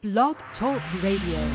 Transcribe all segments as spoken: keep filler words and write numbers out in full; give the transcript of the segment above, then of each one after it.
Blog Talk Radio.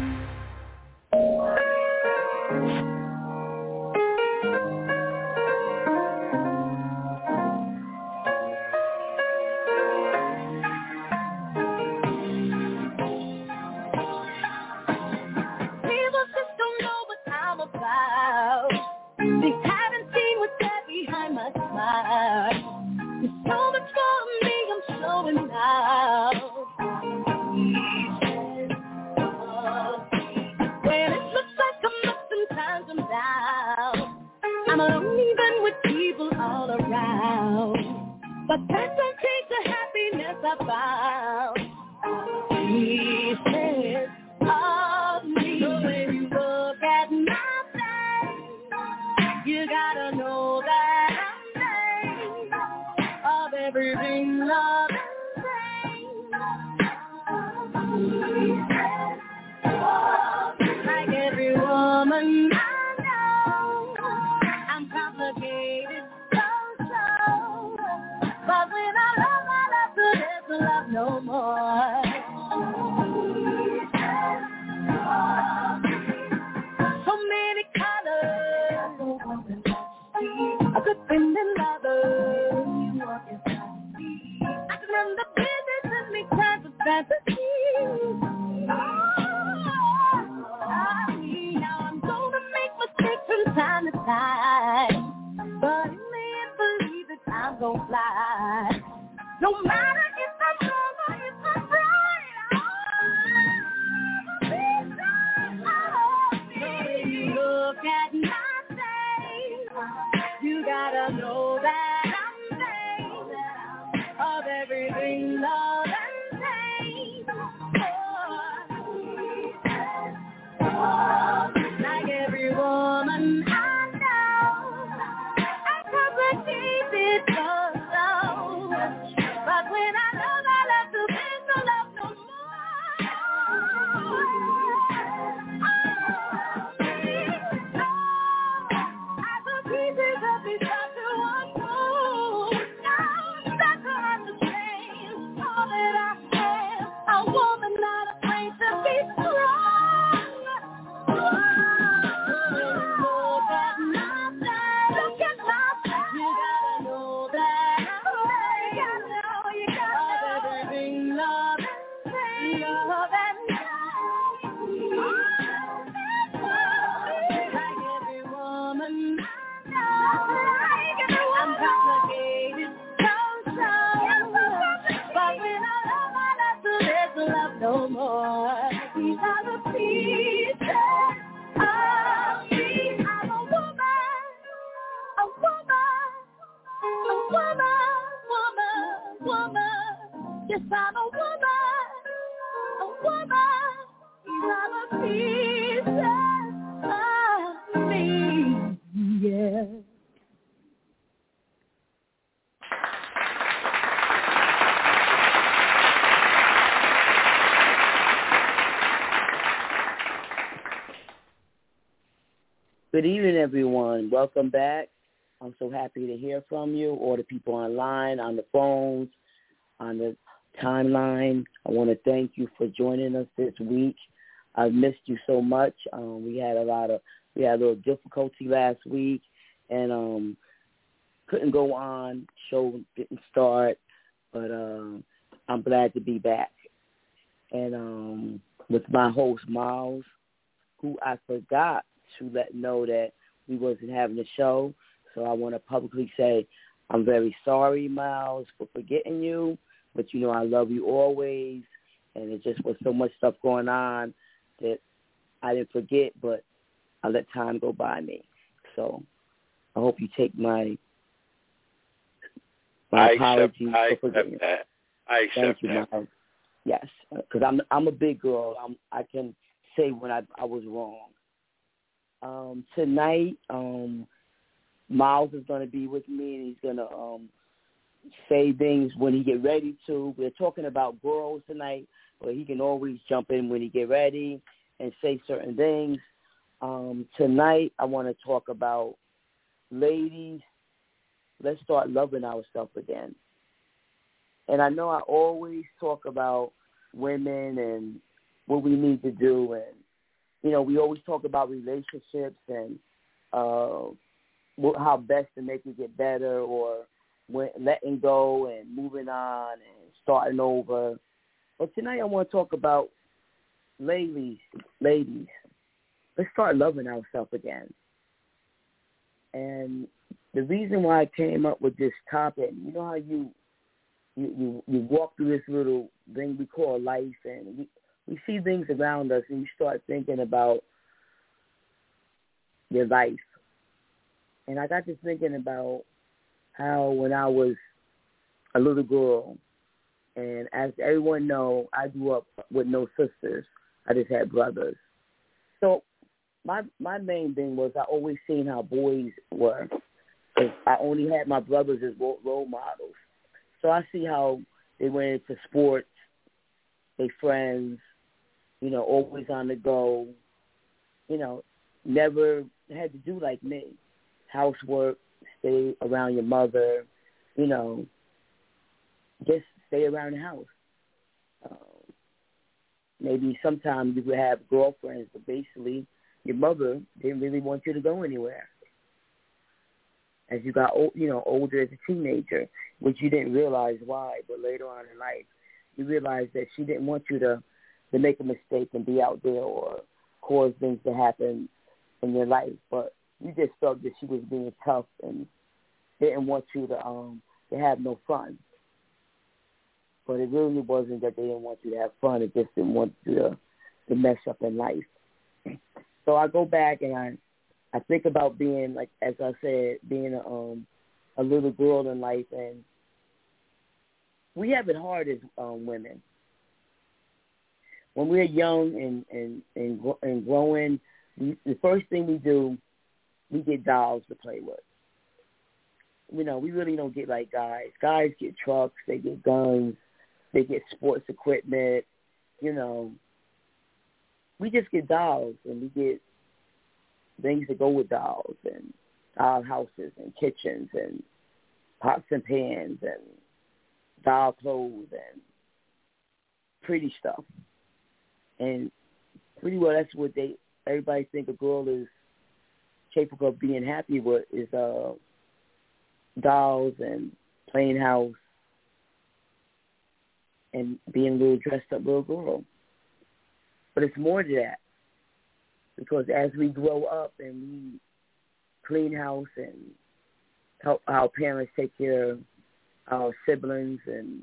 Good evening, everyone. Welcome back. I'm so happy to hear from you, all the people online, on the phones, on the timeline. I want to thank you for joining us this week. I've missed you so much. Um, we had a lot of, we had a little difficulty last week, and um, couldn't go on. Show didn't start, but um, I'm glad to be back. And um, with my host, Miles, who I forgot to let know that we wasn't having a show. So I want to publicly say I'm very sorry, Miles, for forgetting you. But, you know, I love you always. And it just was so much stuff going on that I didn't forget, but I let time go by me. So I hope you take my, my I apologies accept, I for forgetting accept that. I accept Thank you, that. Miles. Yes, because I'm, I'm a big girl. I'm, I can say when I, I was wrong. Um, tonight, um, Miles is going to be with me, and he's going to um, say things when he get ready to. We're talking about girls tonight, but he can always jump in when he get ready and say certain things. Um, tonight, I want to talk about ladies. Let's start loving ourselves again. And I know I always talk about women and what we need to do. And, you know, we always talk about relationships and uh, how best to make it get better, or when, letting go and moving on and starting over. But tonight I want to talk about ladies, ladies. Let's start loving ourselves again. And the reason why I came up with this topic, you know how you you, you, you walk through this little thing we call life, and we, we see things around us, and you start thinking about your life. And I got to thinking about how when I was a little girl, and as everyone know, I grew up with no sisters. I just had brothers. So my my main thing was I always seen how boys were. I only had my brothers as role models. So I see how they went into sports, they friends, you know, always on the go, you know, never had to do like me. Housework, stay around your mother, you know, just stay around the house. Um, maybe sometimes you would have girlfriends, but basically your mother didn't really want you to go anywhere. As you got, old, you know, older as a teenager, which you didn't realize why, but later on in life, you realized that she didn't want you to, to make a mistake and be out there or cause things to happen in your life. But you just felt that she was being tough and didn't want you to um to have no fun. But it really wasn't that they didn't want you to have fun. It just didn't want you to, to mess up in life. So I go back and I, I think about being, like, as I said, being a, um, a little girl in life. And we have it hard as um, women. When we're young and, and, and, and growing, we, the first thing we do, we get dolls to play with. You know, we really don't get like guys. Guys get trucks, they get guns, they get sports equipment, you know. We just get dolls, and we get things that go with dolls, and doll houses and kitchens and pots and pans and doll clothes and pretty stuff. And pretty well that's what they everybody think a girl is capable of being happy with, is uh, dolls and playing house and being a little dressed up little girl. But it's more to that, because as we grow up and we clean house and help our parents take care of our siblings and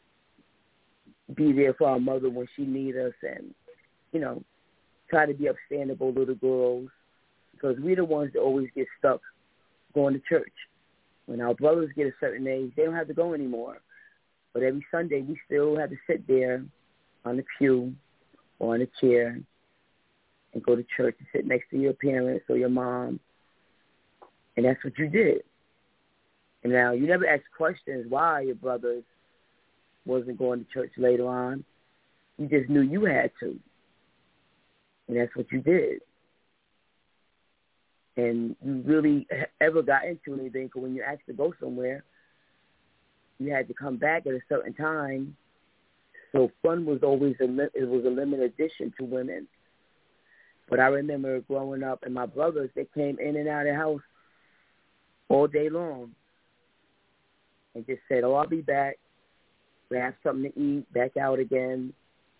be there for our mother when she needs us, and, you know, try to be upstandable little girls, because we're the ones that always get stuck going to church. When our brothers get a certain age, they don't have to go anymore. But every Sunday, we still have to sit there on the pew or on a chair and go to church and sit next to your parents or your mom. And that's what you did. And now, you never asked questions why your brothers wasn't going to church later on. You just knew you had to. And that's what you did. And you really ever got into anything, because when you asked to go somewhere, you had to come back at a certain time. So fun was always a li- it was a limited edition to women. But I remember growing up, and my brothers, they came in and out of the house all day long and just said, oh, I'll be back. We have something to eat, back out again.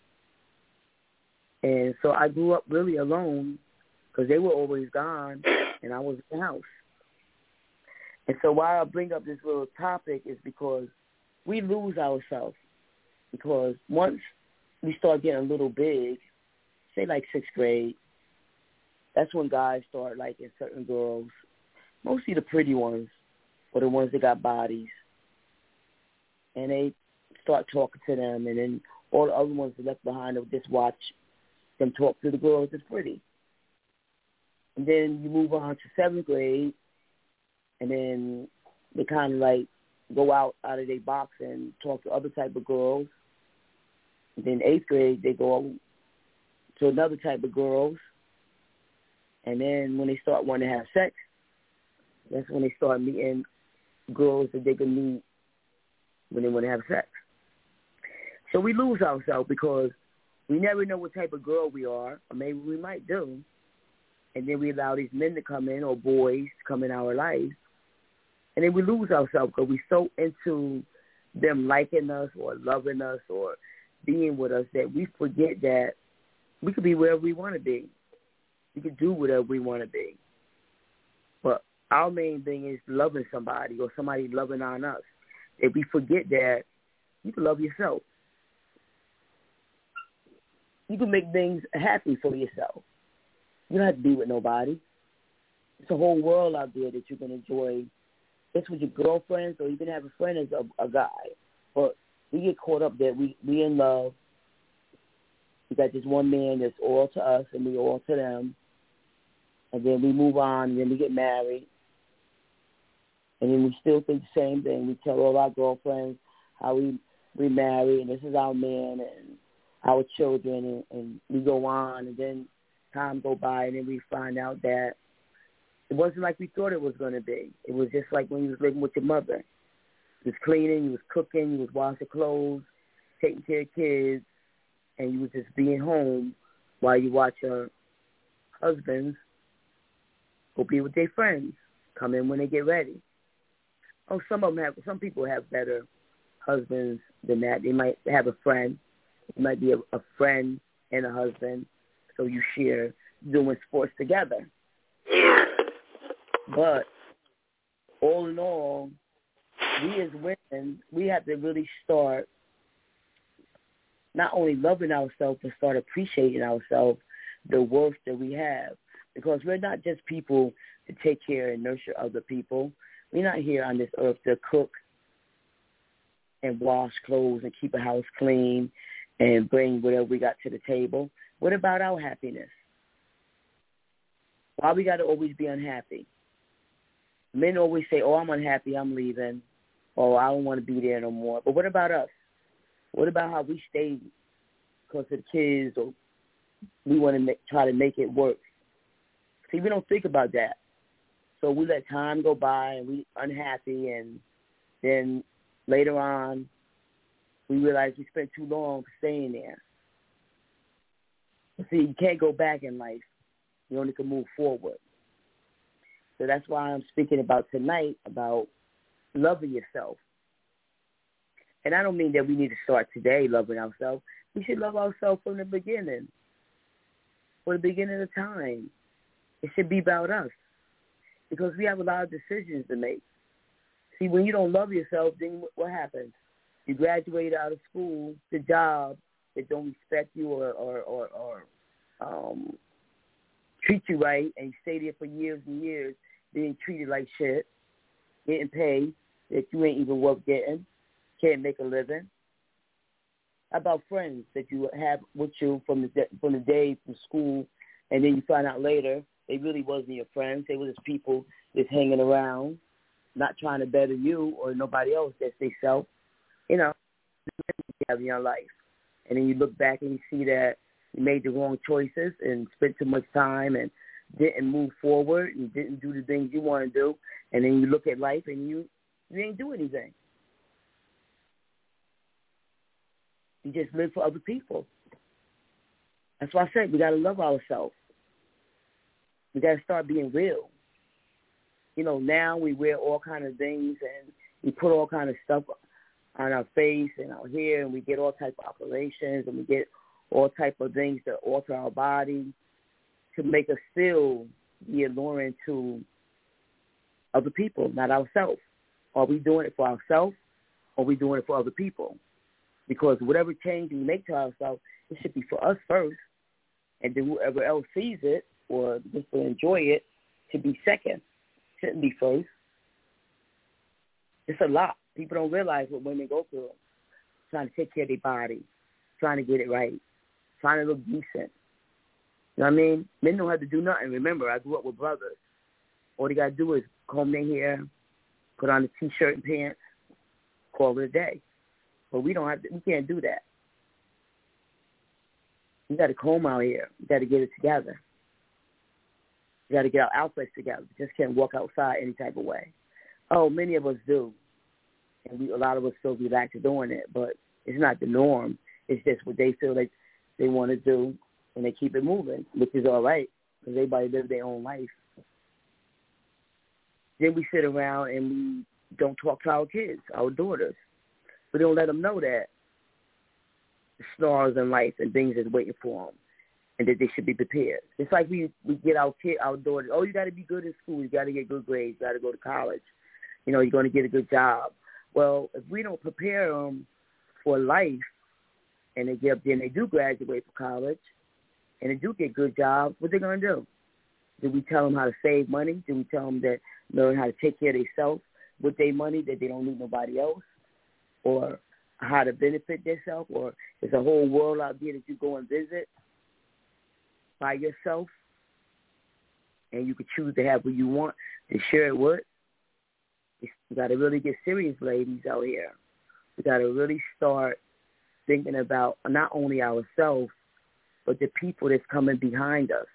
And so I grew up really alone, because they were always gone, and I was in the house. And so why I bring up this little topic is because we lose ourselves. Because once we start getting a little big, say like sixth grade, that's when guys start liking certain girls, mostly the pretty ones, or the ones that got bodies. And they start talking to them, and then all the other ones that left behind will just watch them talk to the girls that's pretty. And then you move on to seventh grade, and then they kind of like go out, out of their box and talk to other type of girls. And then eighth grade, they go to another type of girls. And then when they start wanting to have sex, that's when they start meeting girls that they can meet when they want to have sex. So we lose ourselves because we never know what type of girl we are, or maybe we might do. And then we allow these men to come in or boys to come in our lives. And then we lose ourselves because we're so into them liking us or loving us or being with us that we forget that we could be wherever we want to be. We could do whatever we want to be. But our main thing is loving somebody or somebody loving on us. If we forget that, you can love yourself. You can make things happy for yourself. You don't have to be with nobody. It's a whole world out there that you can enjoy. It's with your girlfriends, or you can have a friend as a, a guy. But we get caught up that we we in love. We got this one man that's all to us, and we all to them. And then we move on, and then we get married. And then we still think the same thing. We tell all our girlfriends how we we marry, and this is our man, and our children, and, and we go on, and then time go by, and then we find out that it wasn't like we thought it was going to be. It was just like when you was living with your mother. You was cleaning, you was cooking, you was washing clothes, taking care of kids, and you was just being home while you watch your husbands go be with their friends, come in when they get ready. Oh, some of them have, some people have better husbands than that. They might have a friend. It might be a, a friend and a husband, so you share doing sports together. But all in all, we as women, we have to really start not only loving ourselves, but start appreciating ourselves, the worth that we have. Because we're not just people to take care and nurture other people. We're not here on this earth to cook and wash clothes and keep a house clean and bring whatever we got to the table. What about our happiness? Why we got to always be unhappy? Men always say, oh, I'm unhappy, I'm leaving, or I don't want to be there no more. But what about us? What about how we stay because of the kids, or we want to make, try to make it work? See, we don't think about that. So we let time go by, and we unhappy, and then later on, we realize we spent too long staying there. See, you can't go back in life. You only can move forward. So that's why I'm speaking about tonight, about loving yourself. And I don't mean that we need to start today loving ourselves. We should love ourselves from the beginning, from the beginning of time. It should be about us because we have a lot of decisions to make. See, when you don't love yourself, then what happens? You graduate out of school, the job that don't respect you or, or, or, or um, treat you right, and you stay there for years and years, being treated like shit, getting paid that you ain't even worth getting, can't make a living. How about friends that you have with you from the from the day from school, and then you find out later they really wasn't your friends. They were just people just hanging around, not trying to better you or nobody else. That's they self. You know, you have in your life, and then you look back and you see that you made the wrong choices and spent too much time and didn't move forward and didn't do the things you want to do, and then you look at life and you you ain't do anything. You just live for other people. That's why I said we got to love ourselves. We got to start being real. You know, now we wear all kind of things and we put all kind of stuff on our face and our hair, and we get all type of operations, and we get all type of things that alter our body to make us still be alluring to other people, not ourselves. Are we doing it for ourselves, or are we doing it for other people? Because whatever change we make to ourselves, it should be for us first, and then whoever else sees it or just to enjoy it should be second. Shouldn't be first. It's a lot. People don't realize what women go through, trying to take care of their body, trying to get it right, trying to look decent. You know what I mean? Men don't have to do nothing. Remember, I grew up with brothers. All they got to do is comb their hair, put on a T-shirt and pants, call it a day. But we don't have to, we can't do that. We got to comb our hair. We got to get it together. We got to get our outfits together. We just can't walk outside any type of way. Oh, many of us do. And we, a lot of us feel relaxed doing it, but It's not the norm. It's just what they feel like they want to do, and they keep it moving, which is all right because everybody lives their own life. Then we sit around and we don't talk to our kids, our daughters. We don't let them know that the stars in life and things is waiting for them, and that they should be prepared. It's like we, we get our kid, our daughters, oh, you got to be good in school. You got to get good grades. You got to go to college. You know, you're going to get a good job. Well, if we don't prepare them for life, and they get up there and they do graduate from college, and they do get good jobs, what they going to do? Do we tell them how to save money? Do we tell them that learn how to take care of themselves with their money, that they don't need nobody else? Or how to benefit themselves? Or there's a whole world out there that you go and visit by yourself, and you could choose to have what you want to share it with? You got to really get serious, ladies, out here. We got to really start thinking about not only ourselves, but the people that's coming behind us.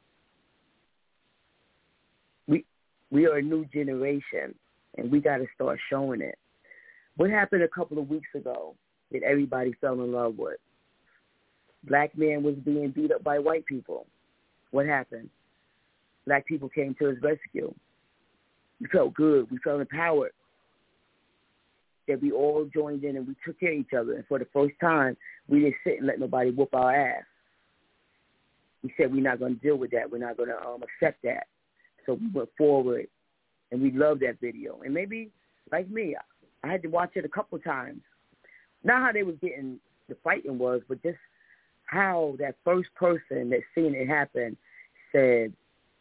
We we are a new generation, and we got to start showing it. What happened a couple of weeks ago that everybody fell in love with? Black man was being beat up by white people. What happened? Black people came to his rescue. We felt good. We felt empowered that we all joined in and we took care of each other. And for the first time, we didn't sit and let nobody whoop our ass. We said we're not going to deal with that. We're not going to um, accept that. So we went forward, and we loved that video. And maybe, like me, I had to watch it a couple times. Not how they was getting the fighting was, but just how that first person that seen it happen said,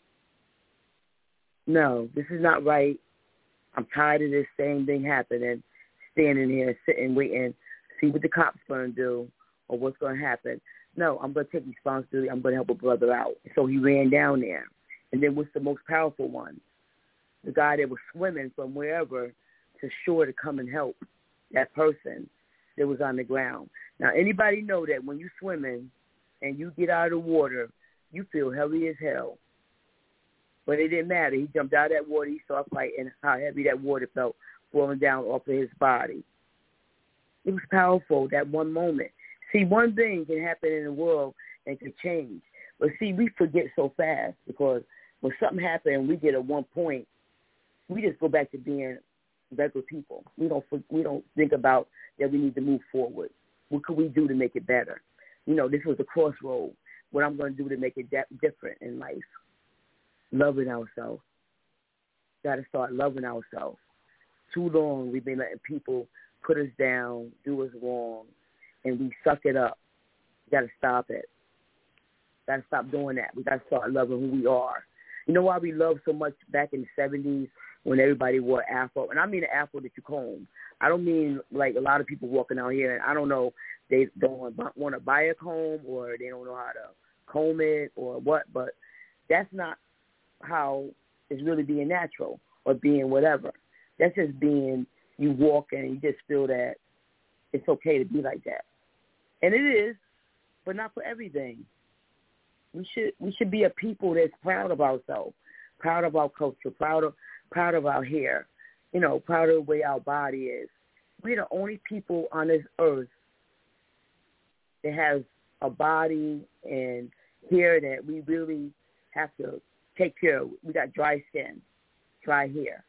no, this is not right. I'm tired of this same thing happening, standing here, sitting, waiting, see what the cops going to do or what's going to happen. No, I'm going to take responsibility. I'm going to help a brother out. So he ran down there. And then what's the most powerful one? The guy that was swimming from wherever to shore to come and help that person that was on the ground. Now, anybody know that when you're swimming and you get out of the water, you feel heavy as hell. But it didn't matter. He jumped out of that water. He saw fighting how heavy that water felt falling down off of his body. It was powerful, that one moment. See, one thing can happen in the world and can change. But see, we forget so fast because when something happens and we get at one point, we just go back to being regular people. We don't we don't think about that we need to move forward. What could we do to make it better? You know, this was a crossroad. What I'm going to do to make it de- different in life. Loving ourselves. Got to start loving ourselves. Too long we've been letting people put us down, do us wrong, and we suck it up. We got to stop it. Got to stop doing that. We got to start loving who we are. You know why we loved so much back in the seventies when everybody wore afro? And I mean the afro that you comb. I don't mean like a lot of people walking out here, and I don't know, they don't want to buy a comb or they don't know how to comb it or what, but that's not how it's really being natural or being whatever. That's just being you walk and you just feel that it's okay to be like that. And it is, but not for everything. We should we should be a people that's proud of ourselves, proud of our culture, proud of proud of our hair, you know, proud of the way our body is. We're the only people on this earth that has a body and hair that we really have to take care of. We got dry skin, dry hair.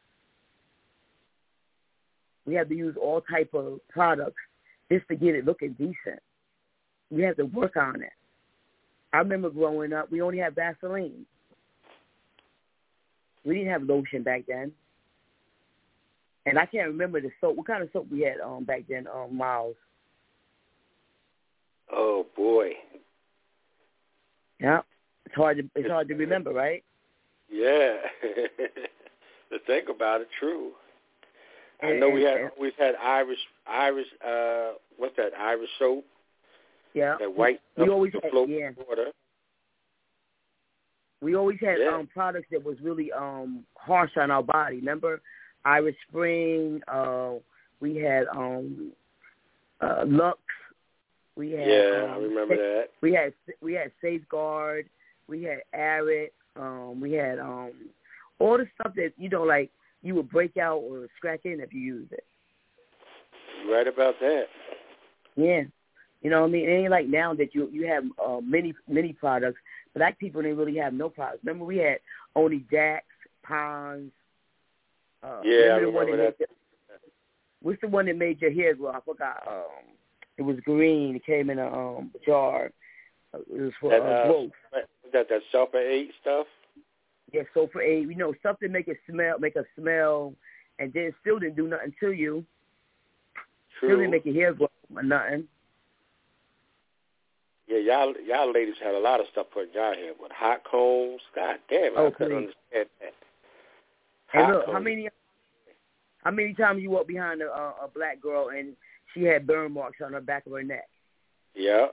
We have to use all type of products just to get it looking decent. We have to work on it. I remember growing up, we only had Vaseline. We didn't have lotion back then. And I can't remember the soap. What kind of soap we had um, back then, um, Miles? Oh, boy. Yeah. It's hard to, it's hard to remember, right? Yeah. To think about it, true. And, I know and, we had and, always had Irish, Irish, uh, what's that, Irish soap? Yeah. That white we stuff always to had, float yeah. in water. We always had yeah. um, products that was really um, harsh on our body. Remember, Irish Spring. Uh, we had um, uh, Lux. We had. Yeah, um, I remember that. We had we had Safeguard. We had Arid. Um, we had um, all the stuff that you know, like you would break out or scratch in if you used it. You're right about that. Yeah. You know what I mean? It ain't like now that you you have uh, many many products. Black people didn't really have no products. Remember we had only Dax, Pond's. Uh, yeah, I the one remember that. that. What's the one that made your hair grow? I forgot. Um, it was green. It came in a um, jar. It was for that, uh, uh, growth. That that sulfur eight stuff. Yeah, so for a you know something make it smell, make a smell, and then still didn't do nothing to you. True. Still didn't make your hair grow or nothing. Yeah, y'all y'all ladies had a lot of stuff put in y'all hair with hot combs. God damn, Oh, I couldn't please. understand that. And Hot look, how combs. many how many times you walked behind a, a, a black girl and she had burn marks on the back of her neck? Yeah.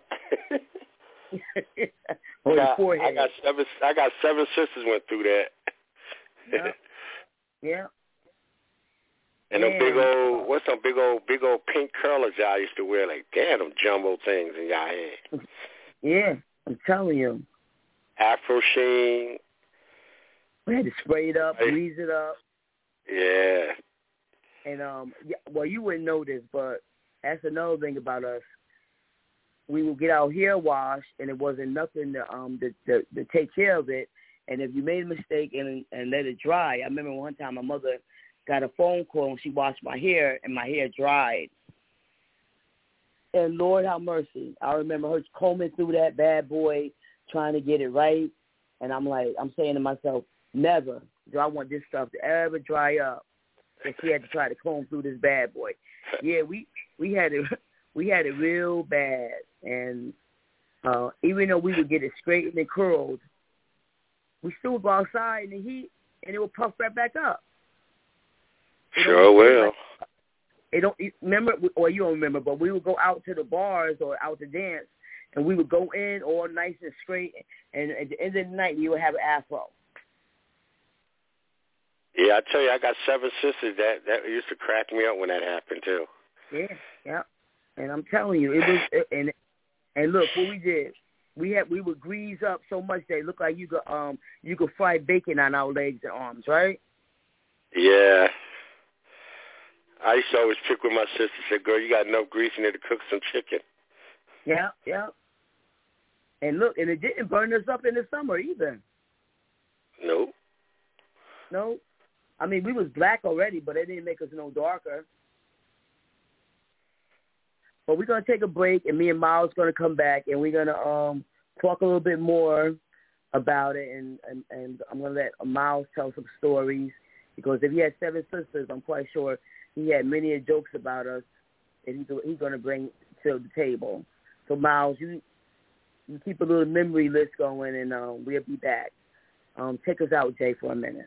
Or I, the got, forehead. I got seven. I got seven sisters went through that. Yeah. Yeah. And them Man. big old, what's some big old, big old pink curlers y'all used to wear? Like, damn, them jumbo things in y'all head. Yeah, I'm telling you. Afro sheen. We had to spray it up, grease it up. Yeah. And, um, yeah, well, you wouldn't know this, but that's another thing about us. We would get our hair washed, and it wasn't nothing to, um, to, to, to take care of it. And if you made a mistake and, and let it dry, I remember one time my mother got a phone call and she washed my hair, and my hair dried. And Lord have mercy. I remember her combing through that bad boy, trying to get it right. And I'm like, I'm saying to myself, never do I want this stuff to ever dry up. And she had to try to comb through this bad boy. Yeah, we, we had it we had it real bad. And uh, even though we would get it straightened and curled, we still would go outside in the heat and it would puff right back up. It sure will. Like, it don't remember, or you don't remember, but we would go out to the bars or out to dance, and we would go in all nice and straight, and at the end of the night, you would have an afro. Yeah, I tell you, I got seven sisters. That that used to crack me up when that happened too. Yeah, yeah, and I'm telling you, it was, and and look what we did. We had we would grease up so much that it looked like you could um you could fry bacon on our legs and arms, right? Yeah. I used to always pick with my sister. Said, "Girl, you got enough grease in there to cook some chicken." Yeah, yeah. And look, and it didn't burn us up in the summer either. Nope. No, I mean we was black already, but it didn't make us no darker. But we're gonna take a break, and me and Miles gonna come back, and we're gonna um talk a little bit more about it, and and, and I'm gonna let Miles tell some stories, because if he had seven sisters, I'm quite sure he had many jokes about us that he's, he's going to bring to the table. So, Miles, you you keep a little memory list going, and um, we'll be back. Um, take us out, Jay, for a minute.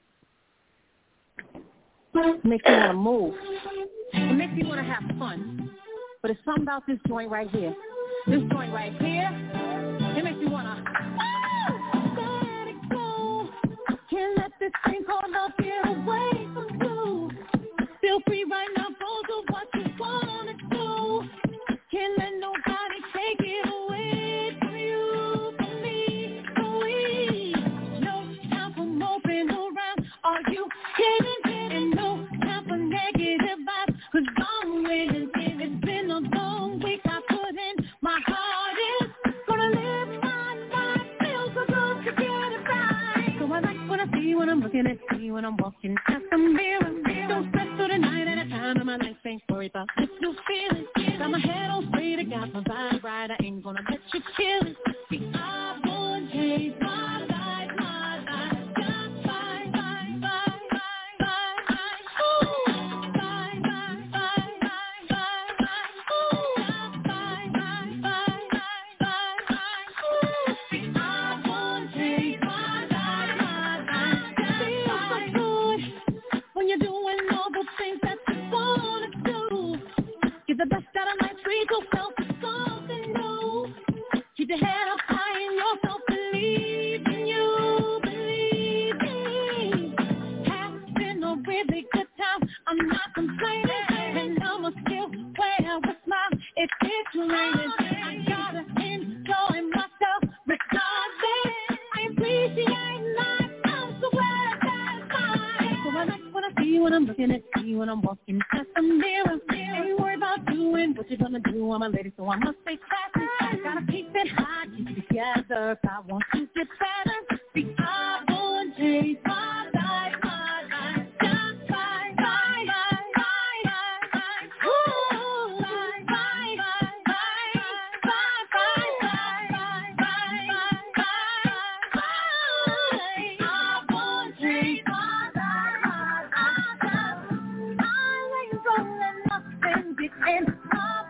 Makes you want to move. It makes you want to have fun. But it's something about this joint right here. This joint right here, it makes you want to, oh, let it go. Can't let this thing called love get away from you. Feel free right now, go do what you want to do. Can't let nobody take it away from you, from me, from we. No time for moping around. Are you kidding? And no time for negative vibes. Cause I'm waiting. It's been a long week. I put in my hardest. Gonna live my life. Feels so good to get it right. So I like what I see when I'm looking at you, when I'm walking past the mirror. Don't stress through the night at a time in my life. Ain't worried about what you feeling. Got my head on straight. I got my vibe right. I ain't gonna let you kill it. See, I won't change my life, my life. Just bye, bye, bye, bye, bye, bye. Ooh, bye, bye, bye, bye, bye, bye. Ooh, just bye, bye, bye, bye, bye, bye. Ooh, see, I won't change my life, my life. Just bye. Feels so good when you're doing all the things that you wanna do. Get the best out of life, treat yourself to something new. Keep your head up high in yourself, believe in you, believe in. Having a really good time, I'm not complaining. And I'ma still wear a smile if it's raining. I gotta enjoy myself regardless. I appreciate life, I'm so glad I got mine. So I like what I see when I'm looking at you, when I'm walking past the mirror. Ain't worried about doing what you gonna do? I'm a lady, so I must stay classy. Gotta keep it hot, keep it together. If I want to get better, see, I won't change my life, my life. Just bye, bye, bye, bye, bye, bye. Ooh, bye, bye, bye, bye, bye, bye, bye, bye, bye, bye, bye. I won't change my life, my life. I ain't rolling nothing, get in my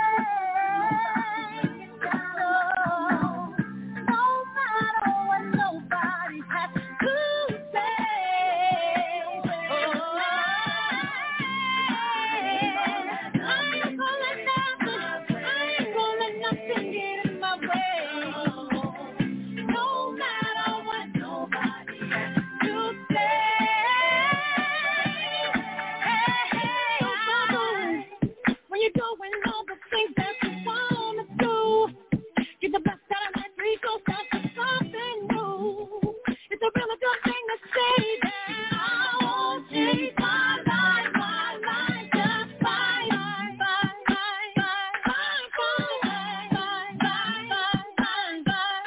way. No, no matter what nobody has to say. Oh, I ain't gonna let nothing, I ain't gonna let nothing get in my way. No matter what nobody has to say. When you're doing all the things that you wanna do, get the best out of that three, go start to something new. It's a really good thing to say that I won't change my life, my life, just bye, bye, bye, bye, bye, bye, bye, bye, bye, bye, bye,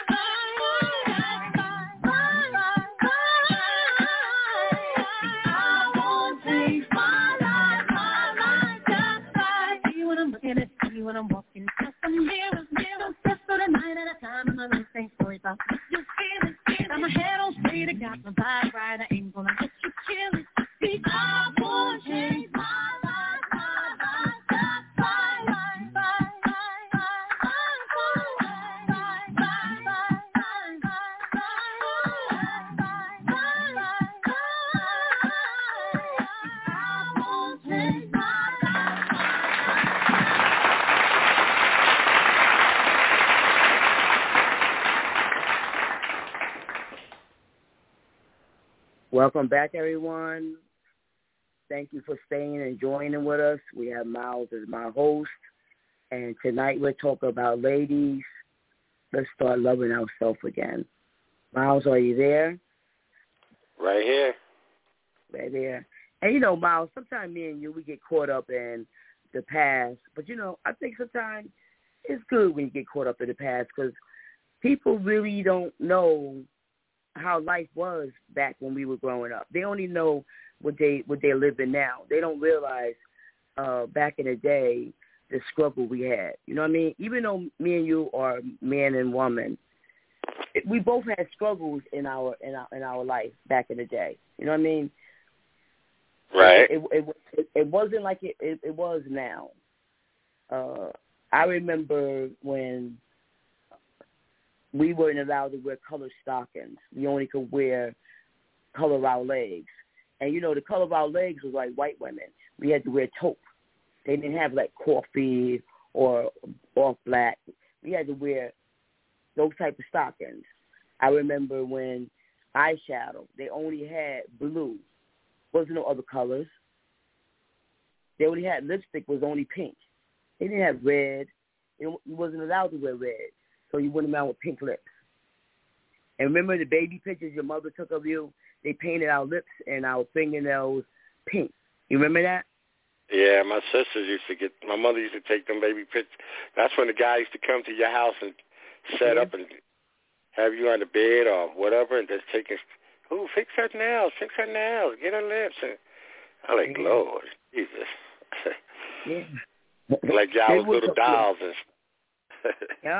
I won't change my life, my life, just bye. See when I'm looking at you when I'm walking past the mirrors, mirrors, just for the night at a time. I'm gonna sing stories about what you feeling, feeling. Got my head on straight, I got my vibe right. I ain't gonna let you kill it. See, I won't change my life, my life, just bye, bye, bye, bye, bye, bye, bye, bye, bye, bye, bye, bye, bye, I won't change my life. Welcome back, everyone. Thank you for staying and joining with us. We have Miles as my host, and tonight we're talking about ladies. Let's start loving ourselves again. Miles, are you there? Right here. Right there. And, you know, Miles, sometimes me and you, we get caught up in the past. But, you know, I think sometimes it's good when you get caught up in the past because people really don't know how life was back when we were growing up. They only know what they what they're living now. They don't realize uh, back in the day the struggle we had. You know what I mean? Even though me and you are man and woman, it, we both had struggles in our in our in our life back in the day. You know what I mean? Right. It it, it, it wasn't like it, it, it was now. Uh, I remember when we weren't allowed to wear colored stockings. We only could wear color our legs. And, you know, the color of our legs was like white women. We had to wear taupe. They didn't have, like, coffee or off black. We had to wear those type of stockings. I remember when eyeshadow, they only had blue. Wasn't no other colors. They only had lipstick was only pink. They didn't have red. You wasn't allowed to wear red. So you went around with pink lips. And remember the baby pictures your mother took of you? They painted our lips and our fingernails pink. You remember that? Yeah, my sisters used to get, my mother used to take them baby pictures. That's when the guy used to come to your house and set yeah. up and have you on the bed or whatever and just take his, ooh, fix her nails, fix her nails, get her lips. And I'm like, yeah. Lord, Jesus. Yeah. Like y'all was little dolls. And yeah.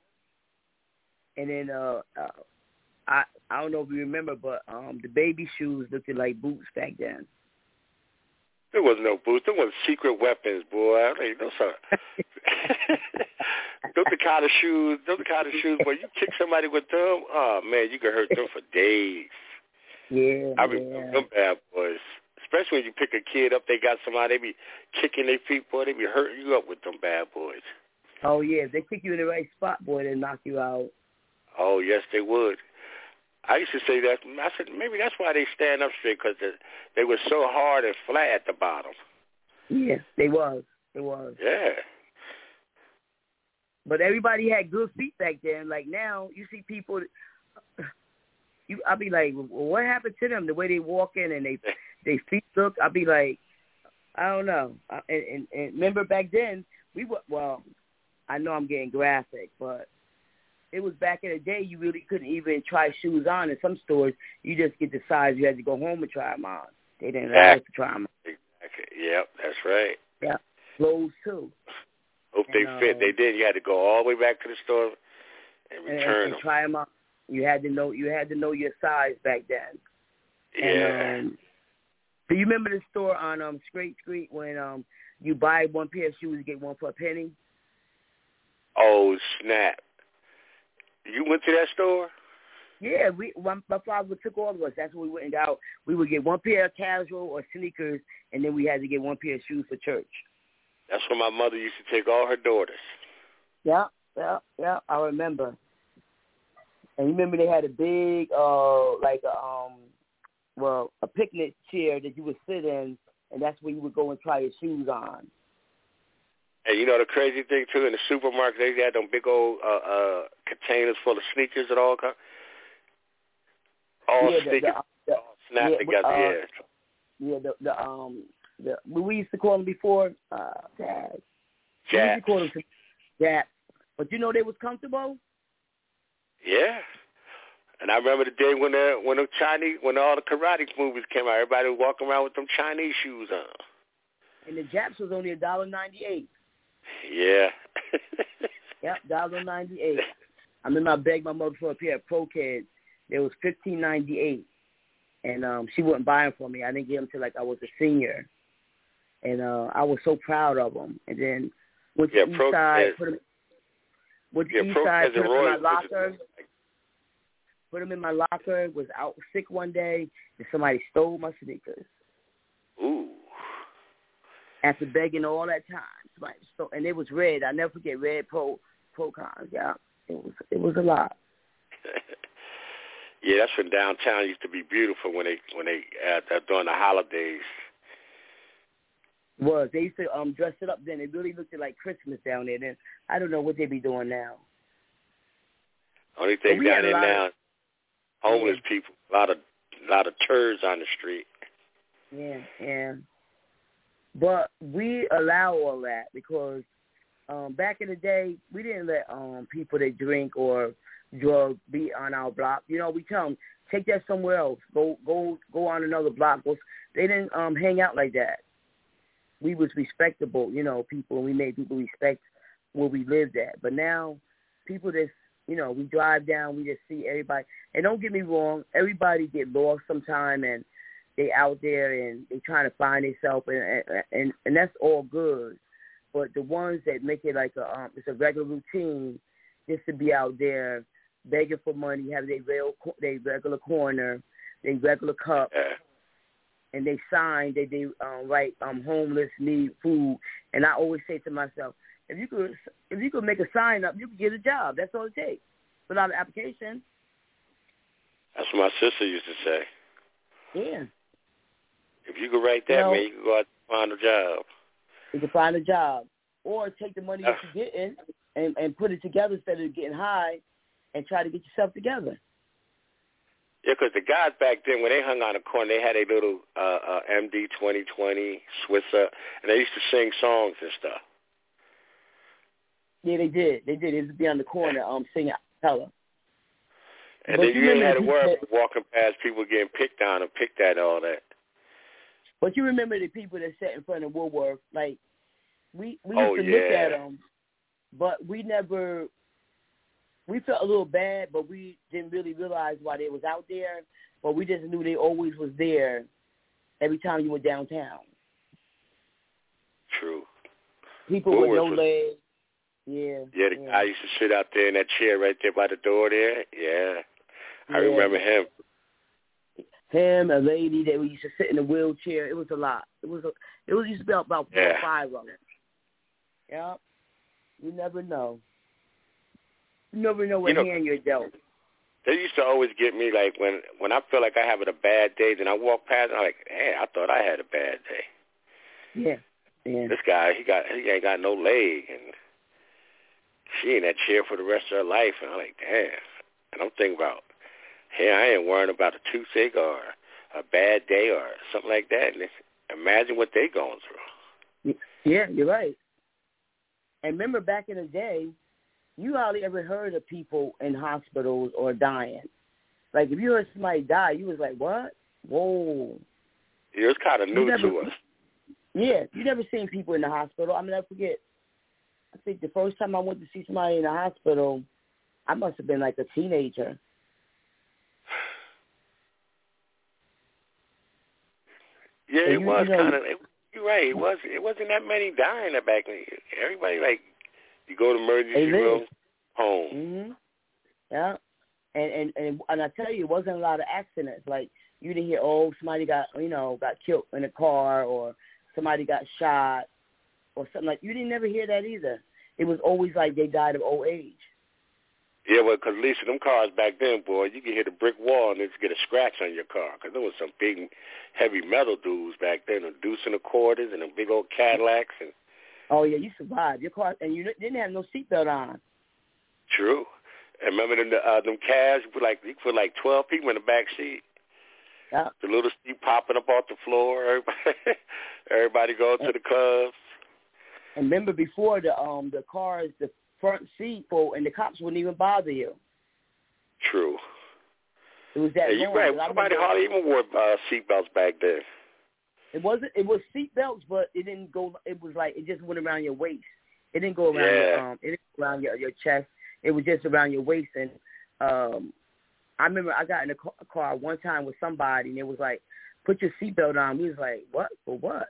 And then uh, uh, I I don't know if you remember, but um, the baby shoes looked like boots back then. There was no boots. There was secret weapons, boy. I mean, those are those the kind of shoes. Those the kind of shoes. Boy, you kick somebody with them, oh man, you can hurt them for days. Yeah, I remember yeah. them bad boys. Especially when you pick a kid up, they got somebody, they be kicking their feet, boy. They be hurting you up with them bad boys. Oh yeah, if they kick you in the right spot, boy, they knock you out. Oh yes, they would. I used to say that. I said maybe that's why they stand up straight because they, they were so hard and flat at the bottom. Yeah, they was. They was. Yeah. But everybody had good feet back then. Like now, you see people. You, I'll be like, well, what happened to them? The way they walk in and they, they feet look. I'll be like, I don't know. And, and, and remember back then we were, well, I know I'm getting graphic, but it was back in the day you really couldn't even try shoes on in some stores. You just get the size. You had to go home and try them on. They didn't allow us to try them on. Exactly. Yep, that's right. Yeah, clothes too. Hope they and, fit. Uh, they did. You had to go all the way back to the store and return and, and them. try them on. You had to know. You had to know your size back then. Yeah. And, um, do you remember the store on um Straight Street when um you buy one pair of shoes and get one for a penny? Oh snap! You went to that store? Yeah, we one, my father took all of us. That's what we went and got. We would get one pair of casual or sneakers, and then we had to get one pair of shoes for church. That's when my mother used to take all her daughters. Yeah, yeah, yeah. I remember. And you remember they had a big, uh, like a, um, well, a picnic chair that you would sit in, and that's where you would go and try your shoes on. And you know the crazy thing too, in the supermarket they had them big old uh, uh, containers full of sneakers and all kind, all yeah, the, sneakers, the, the, all snapped yeah, together. uh, yeah, yeah. The the um the we used to call them before uh, Jazz. We used to Japs. call them Jazz. But you know they was comfortable. Yeah. And I remember the day when the when the Chinese when all the karate movies came out, everybody was walking around with them Chinese shoes on. And the Japs was only a dollar ninety eight. Yeah. Yep, dollar ninety eight. I remember I begged my mother for a pair of Pro Kids. They was fifteen ninety eight, and um, she wouldn't buy them for me. I didn't get them till like I was a senior, and uh, I was so proud of them. And then went to yeah, East Pro Side, Kids. put them, went to Yeah, East Pro Side, Kids put and them in my Royals. locker. Put them in my locker. Was out sick one day, and somebody stole my sneakers. Ooh. After begging all that time, somebody stole, and it was red. I never forget red Pro Pro Cons. Yeah, it was it was a lot. Yeah, that's when downtown used to be beautiful when they when they uh, during the holidays. Was they used to um dress it up then? It really looked like Christmas down there. Then I don't know what they be doing now. Only thing down there now, of, homeless yeah. people, a lot of a lot of turds on the street. Yeah, yeah. But we allow all that because um, back in the day, we didn't let um, people that drink or drug be on our block. You know, we tell them, take that somewhere else. Go go, go on another block. Go. They didn't um, hang out like that. We was respectable, you know, people, and we made people respect where we lived at. But now, people just, you know, we drive down, we just see everybody. And don't get me wrong, everybody get lost sometime, and they out there and they trying to find themselves, and, and and that's all good. But the ones that make it like a um, it's a regular routine, just to be out there begging for money, have their real they regular corner, they regular cup, Yeah. and they sign that they um, write um, homeless, need food. And I always say to myself, if you could if you could make a sign up, you could get a job. That's all it takes. Without an application. That's what my sister used to say. Yeah. If you could write that, you know, man, you could go out and find a job. You can find a job. Or take the money that you're getting and, and put it together instead of getting high and try to get yourself together. Yeah, because the guys back then, when they hung on the corner, they had a little uh, uh, M D twenty twenty, Swisser, and they used to sing songs and stuff. Yeah, they did. They did. They used to be on the corner um, singing a cappella. And but then you, you ain't had to worry that, about walking past people getting picked on and picked at and all that. But you remember the people that sat in front of Woolworth, like, we, we oh, used to yeah. look at them, but we never, we felt a little bad, but we didn't really realize why they was out there, but we just knew they always was there every time you went downtown. True. People Woolworth with no was, legs. Yeah. Yeah, the yeah. guy used to sit out there in that chair right there by the door there. Yeah. I yeah. remember him. Him, a lady that we used to sit in a wheelchair. It was a lot. It was a, it was used to be about four yeah. or five of them. Yeah. You never know. You never know what you know, hand you're dealt. They used to always get me, like, when when I feel like I having a bad day, then I walk past, and I'm like, hey, I thought I had a bad day. Yeah. Yeah. This guy, he got he ain't got no leg, and she in that chair for the rest of her life, and I'm like, damn. And I'm thinking about, hey, I ain't worrying about a toothache or a bad day or something like that. And imagine what they going through. Yeah, you're right. And remember back in the day, you hardly ever heard of people in hospitals or dying. Like, if you heard somebody die, you was like, what? Whoa. It was kind of new never, to us. Yeah, you never seen people in the hospital. I mean, I forget. I think the first time I went to see somebody in the hospital, I must have been like a teenager. Yeah, so it you, was you know, kind of. You're right. It was. It wasn't that many dying back then. Everybody like, you go to emergency room, home. Mm-hmm. Yeah, and, and and and I tell you, it wasn't a lot of accidents. Like, you didn't hear, oh, somebody got you know got killed in a car, or somebody got shot, or something like. You didn't never hear that either. It was always like they died of old age. Yeah, well, because Lisa, them cars back then, boy, you could hit a brick wall and just get a scratch on your car. Because there was some big, heavy metal dudes back then, a deuce and a quarters and a big old Cadillacs. And oh yeah, you survived your car, and you didn't have no seatbelt on. True. And remember them uh, them cabs? You put like you put like twelve people in the back seat. Yeah. The little seat popping up off the floor. Everybody, everybody go to the clubs. And remember, before the um the cars, the front seat full, and the cops wouldn't even bother you. True. It was that yeah, long. You're right. Nobody hardly even wore uh, seatbelts back then. It wasn't. It was seatbelts, but it didn't go. It was like it just went around your waist. It didn't go around yeah. your um. It didn't go around your your chest. It was just around your waist. And um, I remember I got in a car one time with somebody, and it was like, "Put your seatbelt on." We was like, "What? For what?"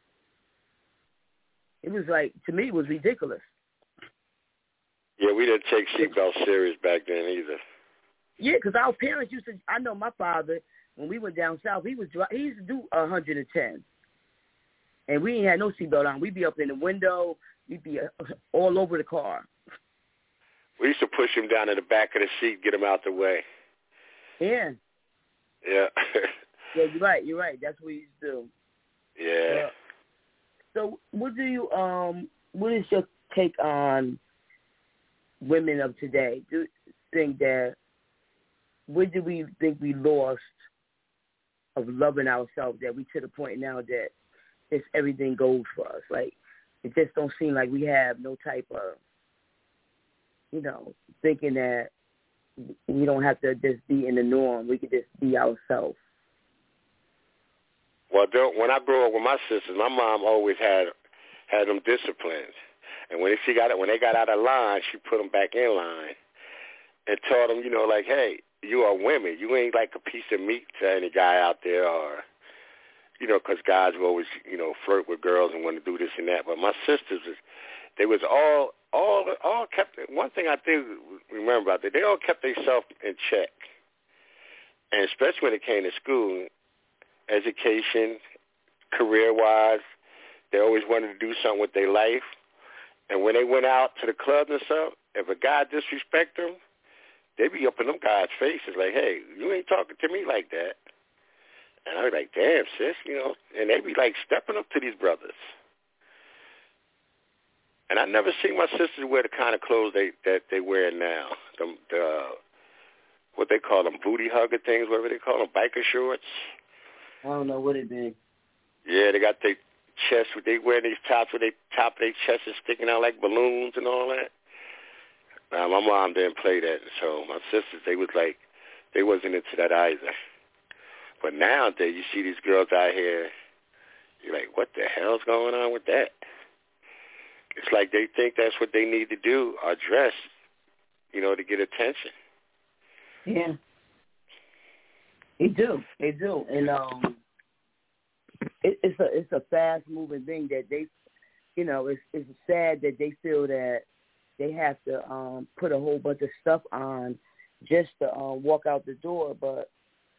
It was like, to me, it was ridiculous. Yeah, we didn't take seatbelts serious back then either. Yeah, because our parents used to. I know my father, when we went down south, he was he used to do one hundred ten, and we ain't had no seatbelt on. We'd be up in the window. We'd be uh, all over the car. We used to push him down in the back of the seat, get him out the way. Yeah. Yeah. Yeah, you're right. You're right. That's what we used to do. Yeah. yeah. So, what do you um? What is your take on women of today? Do you think that? Where do we think we lost of loving ourselves, that we to the point now that it's everything goes for us? Like, it just don't seem like we have no type of, you know, thinking that we don't have to just be in the norm. We could just be ourselves. Well, when I grew up with my sisters, my mom always had had them disciplined, and when she got when they got out of line, she put them back in line and taught them, you know, like, hey, you are women. You ain't like a piece of meat to any guy out there, or, you know, because guys will always, you know, flirt with girls and want to do this and that. But my sisters, they was all, all, all kept. One thing I do remember about that, they all kept themselves in check, and especially when it came to school. Education, career-wise, they always wanted to do something with their life. And when they went out to the clubs and stuff, if a guy disrespect them, they be up in them guys' faces like, hey, you ain't talking to me like that. And I was like, damn, sis, you know. And they be like stepping up to these brothers. And I never seen my sisters wear the kind of clothes they that they wear now. The, the what they call them, booty hugger things, whatever they call them, biker shorts. I don't know what it is. Yeah, they got their chest, they wear these tops where they top of their chest is sticking out like balloons and all that. Now, my mom didn't play that, so my sisters, they was like, they wasn't into that either. But nowadays, you see these girls out here, you're like, what the hell's going on with that? It's like they think that's what they need to do, or dress, you know, to get attention. Yeah. They do, they do, and um, it, it's a it's a fast moving thing that they, you know, it's it's sad that they feel that they have to um put a whole bunch of stuff on just to um, walk out the door, but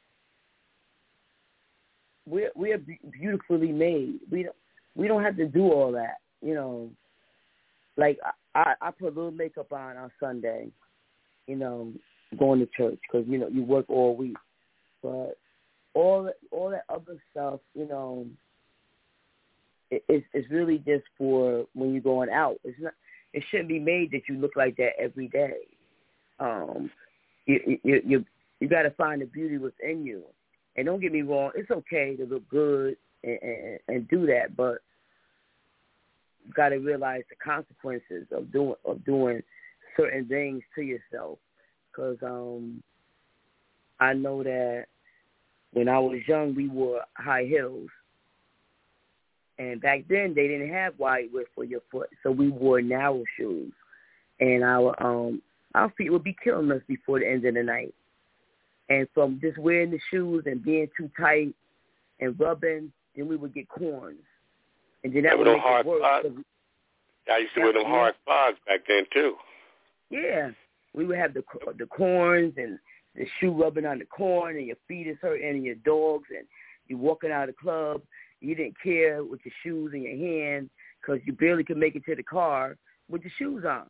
we're we're beautifully made. We don't we don't have to do all that, you know. Like I I put a little makeup on on Sunday, you know, going to church because you know you work all week. But all that, all that other stuff, you know, it, it's, it's really just for when you're going out. It's not. It shouldn't be made that you look like that every day. Um, you you you, you got to find the beauty within you. And don't get me wrong, it's okay to look good and, and, and do that, but got to realize the consequences of doing of doing certain things to yourself. Because um, I know that when I was young, we wore high heels. And back then, they didn't have wide width for your foot, so we wore narrow shoes. And our um our feet would be killing us before the end of the night. And from just wearing the shoes and being too tight and rubbing, then we would get corns. And then that would make it worse. I used to wear them hard clogs back then, too. Yeah. We would have the the corns and the shoe rubbing on the corn, and your feet is hurting, and your dogs, and you walking out of the club. You didn't care with your shoes in your hand because you barely could make it to the car with your shoes on.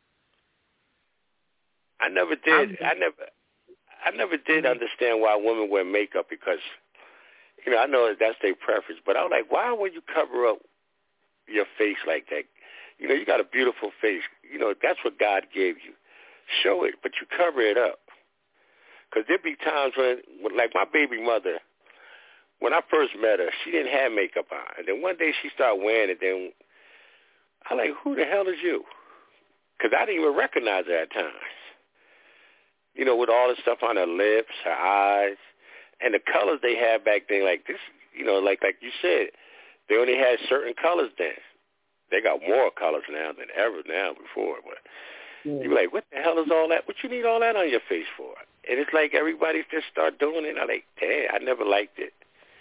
I never did. I never. I never did understand why women wear makeup because, you know, I know that's their preference, but I was like, why would you cover up your face like that? You know, you got a beautiful face. You know, that's what God gave you. Show it, but you cover it up. Because there'd be times when, like my baby mother, when I first met her, she didn't have makeup on. And then one day she started wearing it. Then I like, who the hell is you? Because I didn't even recognize her at times. You know, with all the stuff on her lips, her eyes, and the colors they had back then, like this, you know, like like you said, they only had certain colors then. They got more colors now than ever now before. But yeah. You're like, what the hell is all that? What you need all that on your face for? And it's like everybody just start doing it. I'm like, damn, I never liked it.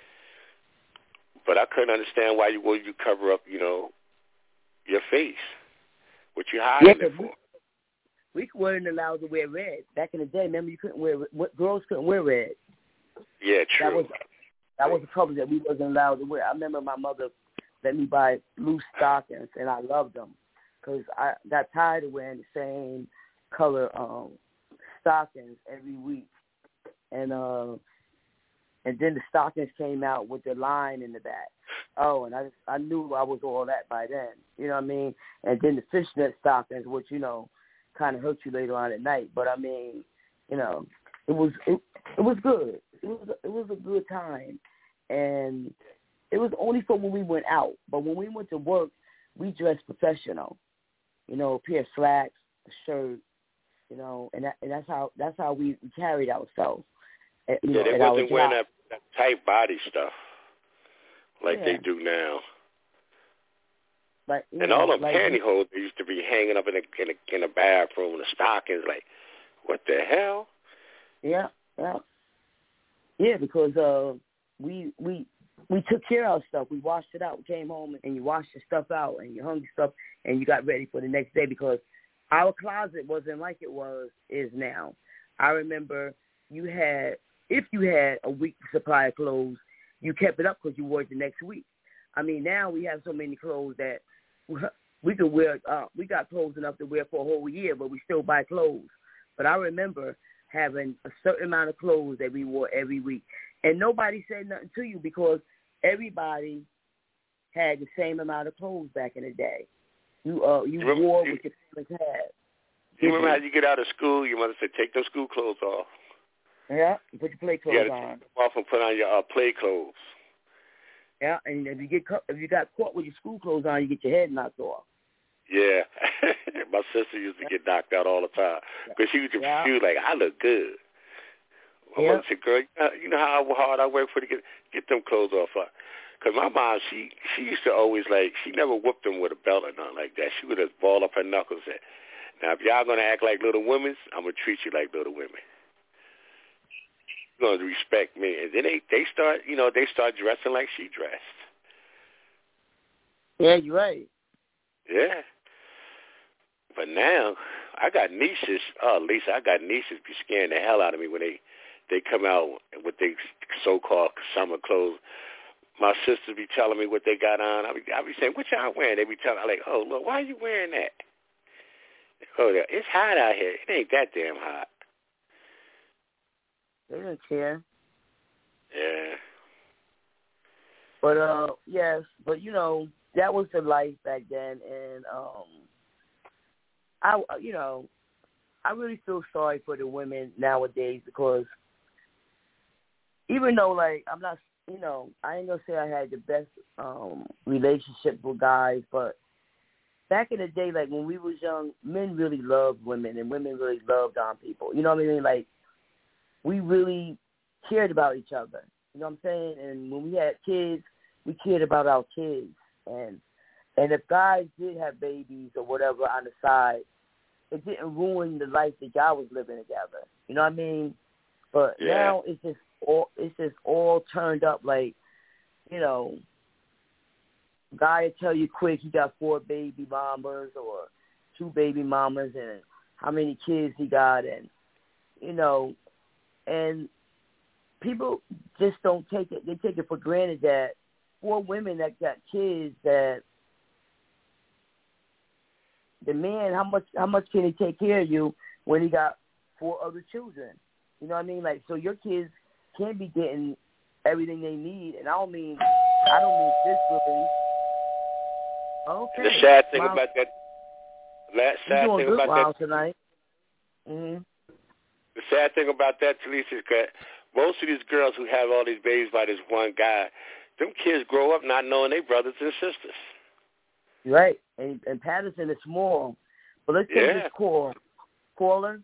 But I couldn't understand why you would you cover up, you know, your face. What you hiding yeah, it for? We weren't allowed to wear red. Back in the day, remember, you couldn't wear, girls couldn't wear red. Yeah, true. That was, that was the color that we wasn't allowed to wear. I remember my mother let me buy blue stockings, and I loved them because I got tired of wearing the same color um, stockings every week. And uh, and then the stockings came out with the line in the back. Oh, and I I knew I was all that by then. You know what I mean? And then the fishnet stockings, which, you know, kind of hurt you later on at night, but I mean, you know, it was it, it was good. It was it was a good time, and it was only for when we went out. But when we went to work, we dressed professional. You know, a pair of slacks, a shirt, you know, and that, and that's how that's how we, we carried ourselves. At, you yeah, know, they wasn't wearing that, that tight body stuff like yeah. they do now. Like, and know, all them like, pantyhose they used to be hanging up in the in the, in the bathroom, the stockings. Like, what the hell? Yeah, yeah, yeah. Because uh, we we we took care of our stuff. We washed it out. We came home and you washed your stuff out and you hung your stuff and you got ready for the next day. Because our closet wasn't like it was is now. I remember you had if you had a week supply of clothes, you kept it up because you wore it the next week. I mean, now we have so many clothes that we could wear. Uh, we got clothes enough to wear for a whole year, but we still buy clothes. But I remember having a certain amount of clothes that we wore every week, and nobody said nothing to you because everybody had the same amount of clothes back in the day. You uh, you, you remember, wore what your parents had. You remember how you get out of school? Your mother said, "Take those school clothes off." Yeah, you put your play clothes you gotta on. Take them off and put on your uh, play clothes. Yeah, and if you get if you got caught with your school clothes on, you get your head knocked off. Yeah, my sister used to get knocked out all the time because she was just yeah. she was like, "I look good." My yeah. mother said, "Girl, you know how hard I work for to get get them clothes off her." Because my mom, she she used to always like she never whooped them with a belt or nothing like that. She would just ball up her knuckles and, "Now, if y'all gonna act like little women, I'm gonna treat you like little women. You're gonna respect me." And then they they start, you know, they start dressing like she dressed. Yeah, you're right. Yeah. But now, I got nieces. Oh, Lisa, I got nieces be scaring the hell out of me when they, they come out with their so-called summer clothes. My sisters be telling me what they got on. I be, I be saying, what y'all wearing? They be telling me, like, oh, look, why are you wearing that? Oh, it's hot out here. It ain't that damn hot. They don't care. Yeah. But, uh, yes, but, you know, that was the life back then, and, um, I, you know, I really feel sorry for the women nowadays because even though, like, I'm not, you know, I ain't going to say I had the best um, relationship with guys, but back in the day, like when we was young, men really loved women and women really loved on people. You know what I mean? Like we really cared about each other. You know what I'm saying? And when we had kids, we cared about our kids. And and if guys did have babies or whatever on the side, it didn't ruin the life that y'all was living together. You know what I mean? But yeah. now it's just all it's just all turned up like, you know, guy will tell you quick he got four baby mamas or two baby mamas and how many kids he got, and you know, and people just don't take it. They take it for granted that four women that got kids, that the man, how much how much can he take care of you when he got four other children? You know what I mean? Like, so your kids can't be getting everything they need, and I don't mean I don't mean physically. Okay. The sad thing Mom, about that, that sad doing thing good about while that tonight. Mm-hmm. The sad thing about that, Talisa, is that most of these girls who have all these babies by this one guy, them kids grow up not knowing their brothers and sisters. Right, and, and Patterson is small. But let's take Yeah. this call. Caller.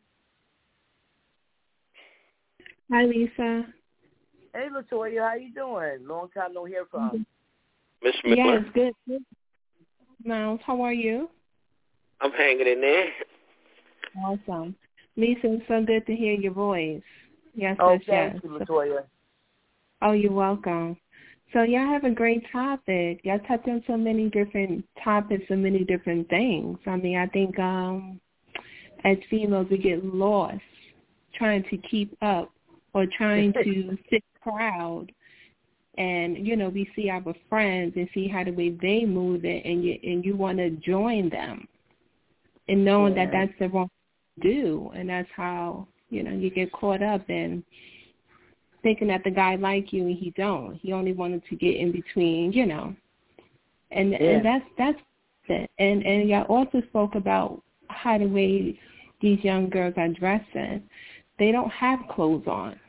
Hi, Lisa. Hey, Latoya, how you doing? Long time no hear from. Miss Miller. Yes, good. good. Miles, how are you? I'm hanging in there. Awesome. Lisa, it's so good to hear your voice. Yes, Oh, yes, thank yes. you, Latoya. Oh, you're welcome. So y'all have a great topic. Y'all touch on so many different topics and many different things. I mean, I think um, as females we get lost trying to keep up or trying to sit proud. And, you know, we see our friends and see how the way they move it, and you, and you want to join them. And knowing yeah. that that's the wrong thing to do. And that's how, you know, you get caught up in thinking that the guy like you and he don't. He only wanted to get in between, you know. And yeah. and that's that's it. And and y'all also spoke about how the way these young girls are dressing. They don't have clothes on.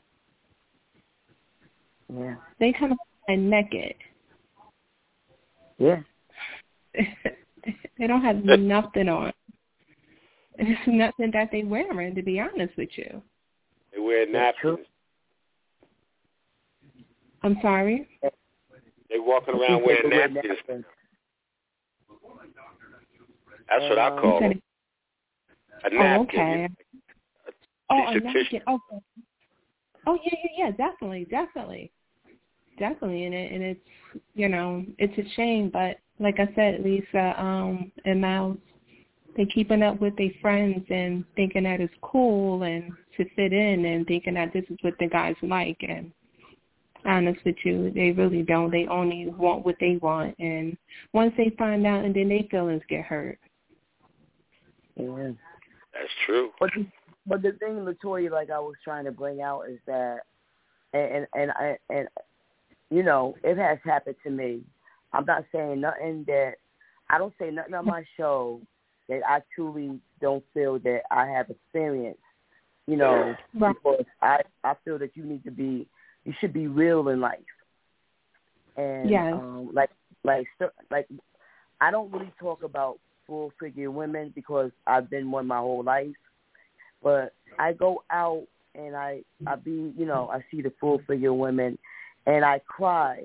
Yeah. They come and naked. Yeah. They don't have nothing on. It's nothing that they wearing, to be honest with you. They wear napkins. I'm sorry? They walking around wearing napkins. napkins. That's what I call them. A napkin. Oh, okay. A oh, a napkin. Okay. Oh, yeah, yeah, yeah, definitely, definitely. Definitely, and, it, and it's, you know, it's a shame, but like I said, Lisa um, and Miles, they're keeping up with their friends and thinking that it's cool and to fit in and thinking that this is what the guys like. And honest with you, they really don't. They only want what they want. And once they find out, and then their feelings get hurt. Yeah. That's true. But the, but the thing, Latoya, like I was trying to bring out is that, and and and, and you know, it has happened to me. I'm not saying nothing that, I don't say nothing on my show that I truly don't feel that I have experience, you know, right. because I, I feel that you need to be, you should be real in life. And yes. um, like, like, like, I don't really talk about full figure women because I've been one my whole life, but I go out and I, I be, you know, I see the full figure women and I cry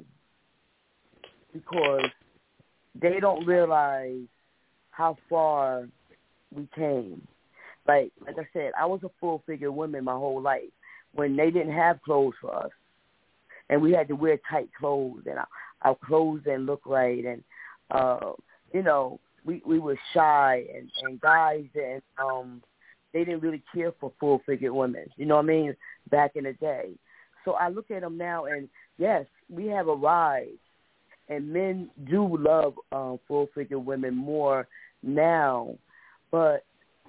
because they don't realize how far we came. Like like I said, I was a full figure woman my whole life when they didn't have clothes for us. And we had to wear tight clothes and our, our clothes didn't look right. And, uh, you know, we, we were shy and, and guys and um, they didn't really care for full figure women. You know what I mean? Back in the day. So I look at them now and, yes, we have a rise. And men do love um, full-figure women more now. But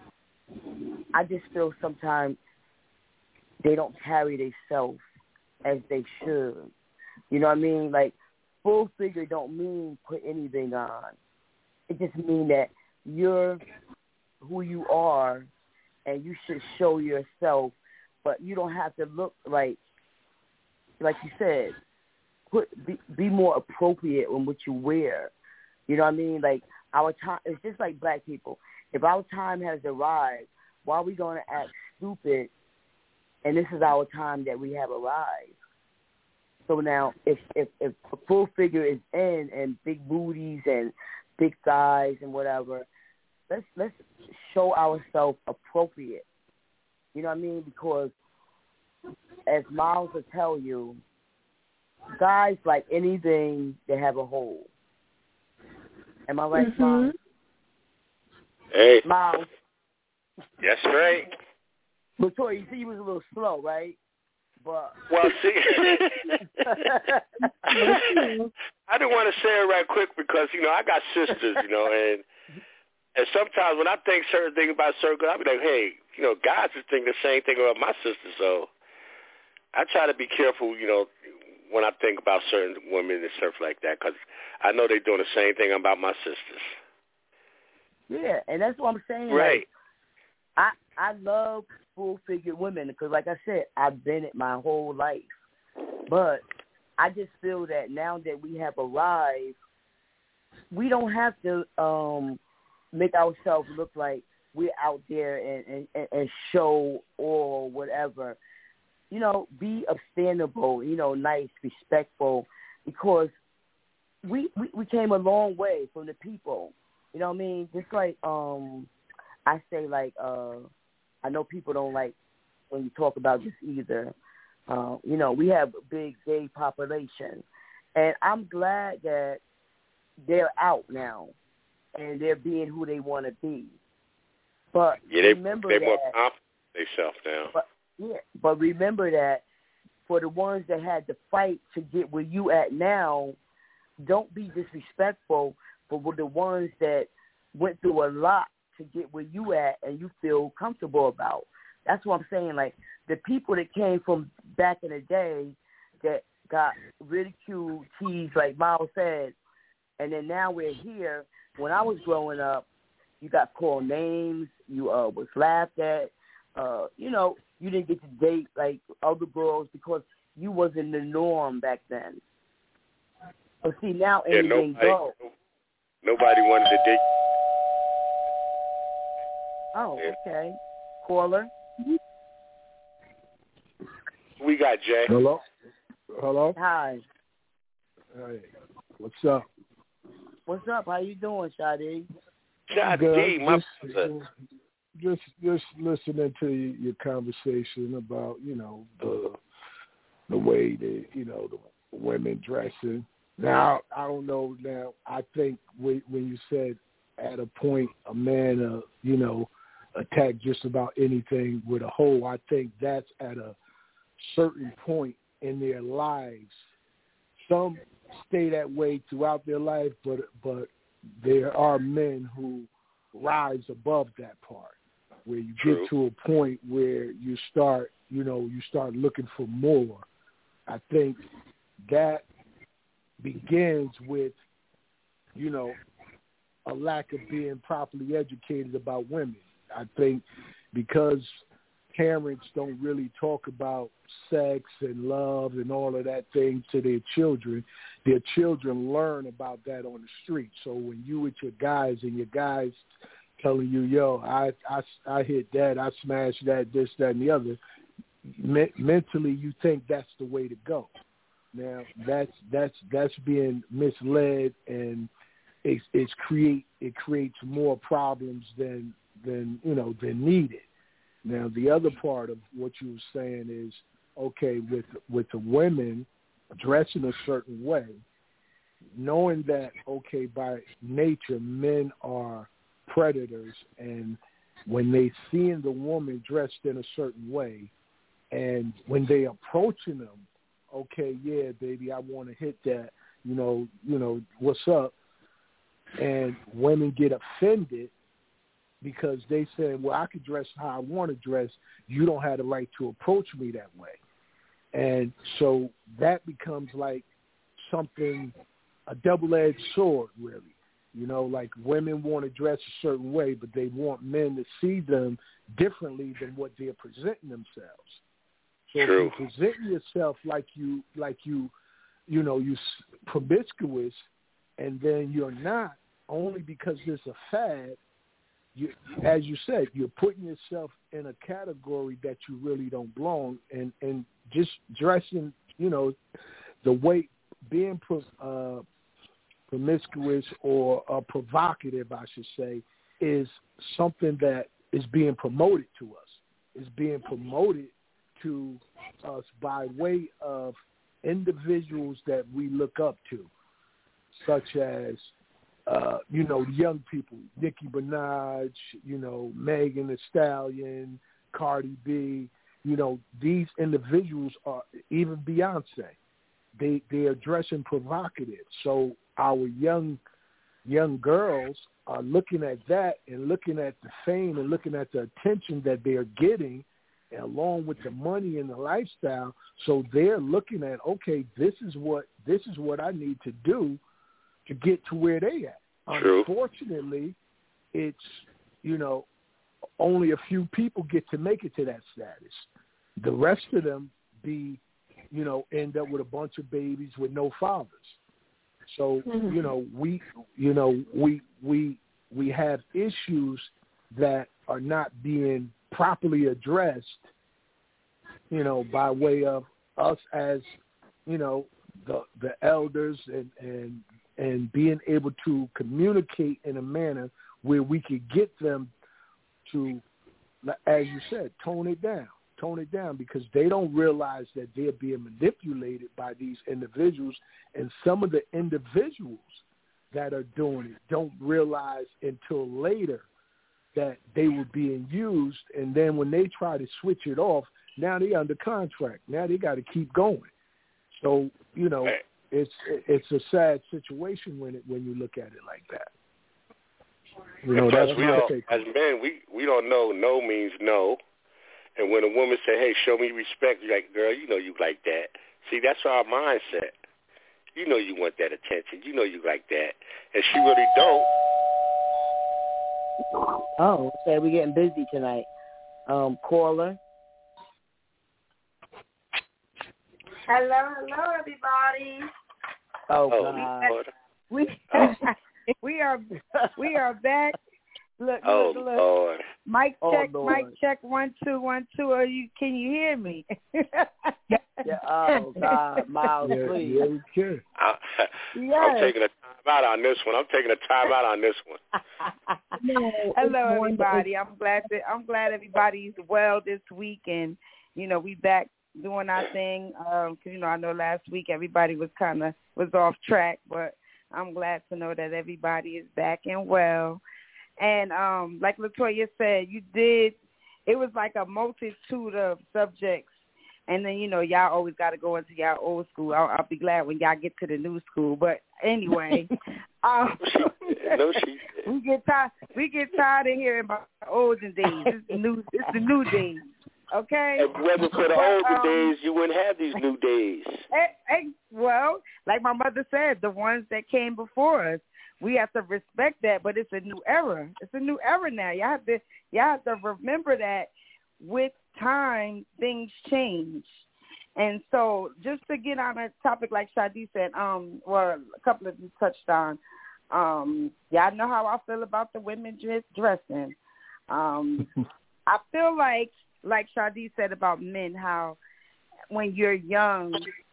I just feel sometimes they don't carry themselves as they should. You know what I mean? Like, full-figure don't mean put anything on. It just means that you're who you are and you should show yourself. But you don't have to look like, like you said, Put, be, be more appropriate in what you wear. You know what I mean? Like, our time, it's just like black people. If our time has arrived, why are we going to act stupid? And this is our time that we have arrived. So now, if if if a full figure is in and big booties and big thighs and whatever, let's let's show ourselves appropriate. You know what I mean? Because as Miles will tell you, guys like anything that have a hole. Am I right, mm-hmm. Miles? Hey. Miles. That's right. Latoya, you see you was a little slow, right? But well, see, I didn't want to say it right quick because, you know, I got sisters, you know, and and sometimes when I think certain things about certain girls, I be like, hey, you know, guys just think the same thing about my sister. So I try to be careful, you know, when I think about certain women and stuff like that because I know they're doing the same thing about my sisters. Yeah, and that's what I'm saying. Right. Like, I I love full-figure women because, like I said, I've been it my whole life. But I just feel that now that we have arrived, we don't have to um, make ourselves look like we're out there and, and, and show or whatever. You know, be understandable, you know, nice, respectful, because we, we, we came a long way from the people. You know what I mean? Just like um, I say, like, uh, I know people don't like when you talk about this either. Uh, you know, we have a big gay population, and I'm glad that they're out now and they're being who they want to be. But yeah, they, remember they're that, more confident themselves now. But, yeah, but remember that for the ones that had to fight to get where you at now, don't be disrespectful for the ones that went through a lot to get where you at and you feel comfortable about. That's what I'm saying. Like, the people that came from back in the day that got ridiculed, teased, like Miles said, and then now we're here. When I was growing up, you got called names, you uh, was laughed at, uh, you know, you didn't get to date like other girls because you wasn't the norm back then. But see, now yeah, anything nobody, goes. Nobody wanted to date. Oh, okay. Caller. We got Jay. Hello? Hello? Hi. Hey, what's up? What's up? How you doing, Sade? Sade, my just, just just listening to your conversation about, you know, the the way that, you know, the women dressing. Now, I don't know. Now, I think when you said at a point a man, uh, you know, attack just about anything with a hoe, I think that's at a certain point in their lives. Some stay that way throughout their life, but but there are men who rise above that part, where you True. get to a point where you start, you know, you start looking for more. I think that begins with, you know, a lack of being properly educated about women. I think because parents don't really talk about sex and love and all of that thing to their children, their children learn about that on the street. So when you with your guys and your guys telling you, yo, I, I, I hit that, I smashed that, this, that, and the other, me- mentally you think that's the way to go. Now that's that's that's being misled, and it's, it's create it creates more problems than than you know than needed. Now the other part of what you were saying is, okay, with with the women dressing a certain way, knowing that, okay, by nature men are predators, and when they seeing the woman dressed in a certain way, and when they approaching them, okay, yeah, baby, I want to hit that, you know, you know, what's up? And women get offended because they say, well, I could dress how I want to dress. You don't have the right to approach me that way. And so that becomes like something, a double-edged sword, really. You know, like women want to dress a certain way, but they want men to see them differently than what they're presenting themselves. So True. if you present yourself like you, like you, you know, you promiscuous, and then you're not, only because it's a fad, you, as you said, you're putting yourself in a category that you really don't belong, and, and just dressing, you know, the way being uh, promiscuous or uh, provocative, I should say, is something that is being promoted to us. It's being promoted to us by way of individuals that we look up to, such as, uh, you know, young people, Nicki Minaj, you know, Megan Thee Stallion, Cardi B. You know, these individuals are, even Beyonce, they they are dressing provocative. So our young young girls are looking at that and looking at the fame and looking at the attention that they're getting, along with the money and the lifestyle. So they're looking at, okay, this is what this is what I need to do to get to where they at. True. Unfortunately, it's, you know, only a few people get to make it to that status. The rest of them be, you know, end up with a bunch of babies with no fathers. So, mm-hmm. you know, we, you know, we, we, we have issues that are not being properly addressed, you know, by way of us as, you know, the the elders and, and, and being able to communicate in a manner where we could get them to, as you said, tone it down. Tone it down, because they don't realize that they're being manipulated by these individuals, and some of the individuals that are doing it don't realize until later that they were being used, and then when they try to switch it off, now they're under contract. Now they got to keep going. So, you know, it's it's a sad situation when it when you look at it like that. You know, because that's we don't, as men, we, we don't know no means no. And when a woman say, hey, show me respect, you're like, girl, you know you like that. See, that's our mindset. You know you want that attention. You know you like that. And she really don't. Oh, okay, we're getting busy tonight. Um, caller. Hello, hello, everybody. Oh, oh God. We, we are we are back. Look, oh, look, look. Lord. Mic check, oh, mic check, one, two, one, two. Are you, can you hear me? yeah, oh, God, Miles, yeah, please. Yeah, we can. I, yes. I'm taking a time out on this one. I'm taking a time out on this one. no, Hello, everybody. I'm glad that I'm glad everybody's well this week, and you know we back doing our thing. Um, cause you know I know last week everybody was kind of was off track, but I'm glad to know that everybody is back and well. And um, like LaToya said, you did, it was like a multitude of subjects. And then, you know, y'all always got to go into y'all old school. I'll, I'll be glad when y'all get to the new school. But anyway, um, no, she, we get tired. We get tired of hearing about the olden days. It's the new, it's the new days. Okay. If it wasn't for the but, older um, days, you wouldn't have these new days. Hey, hey, well, like my mother said, the ones that came before us. We have to respect that, but it's a new era. It's a new era now. You have to, you have to remember that with time, things change. And so just to get on a topic like Shadi said, um, well, a couple of you touched on, um, y'all know how I feel about the women dress, dressing. Um, I feel like, like Shadi said about men, how when you're young,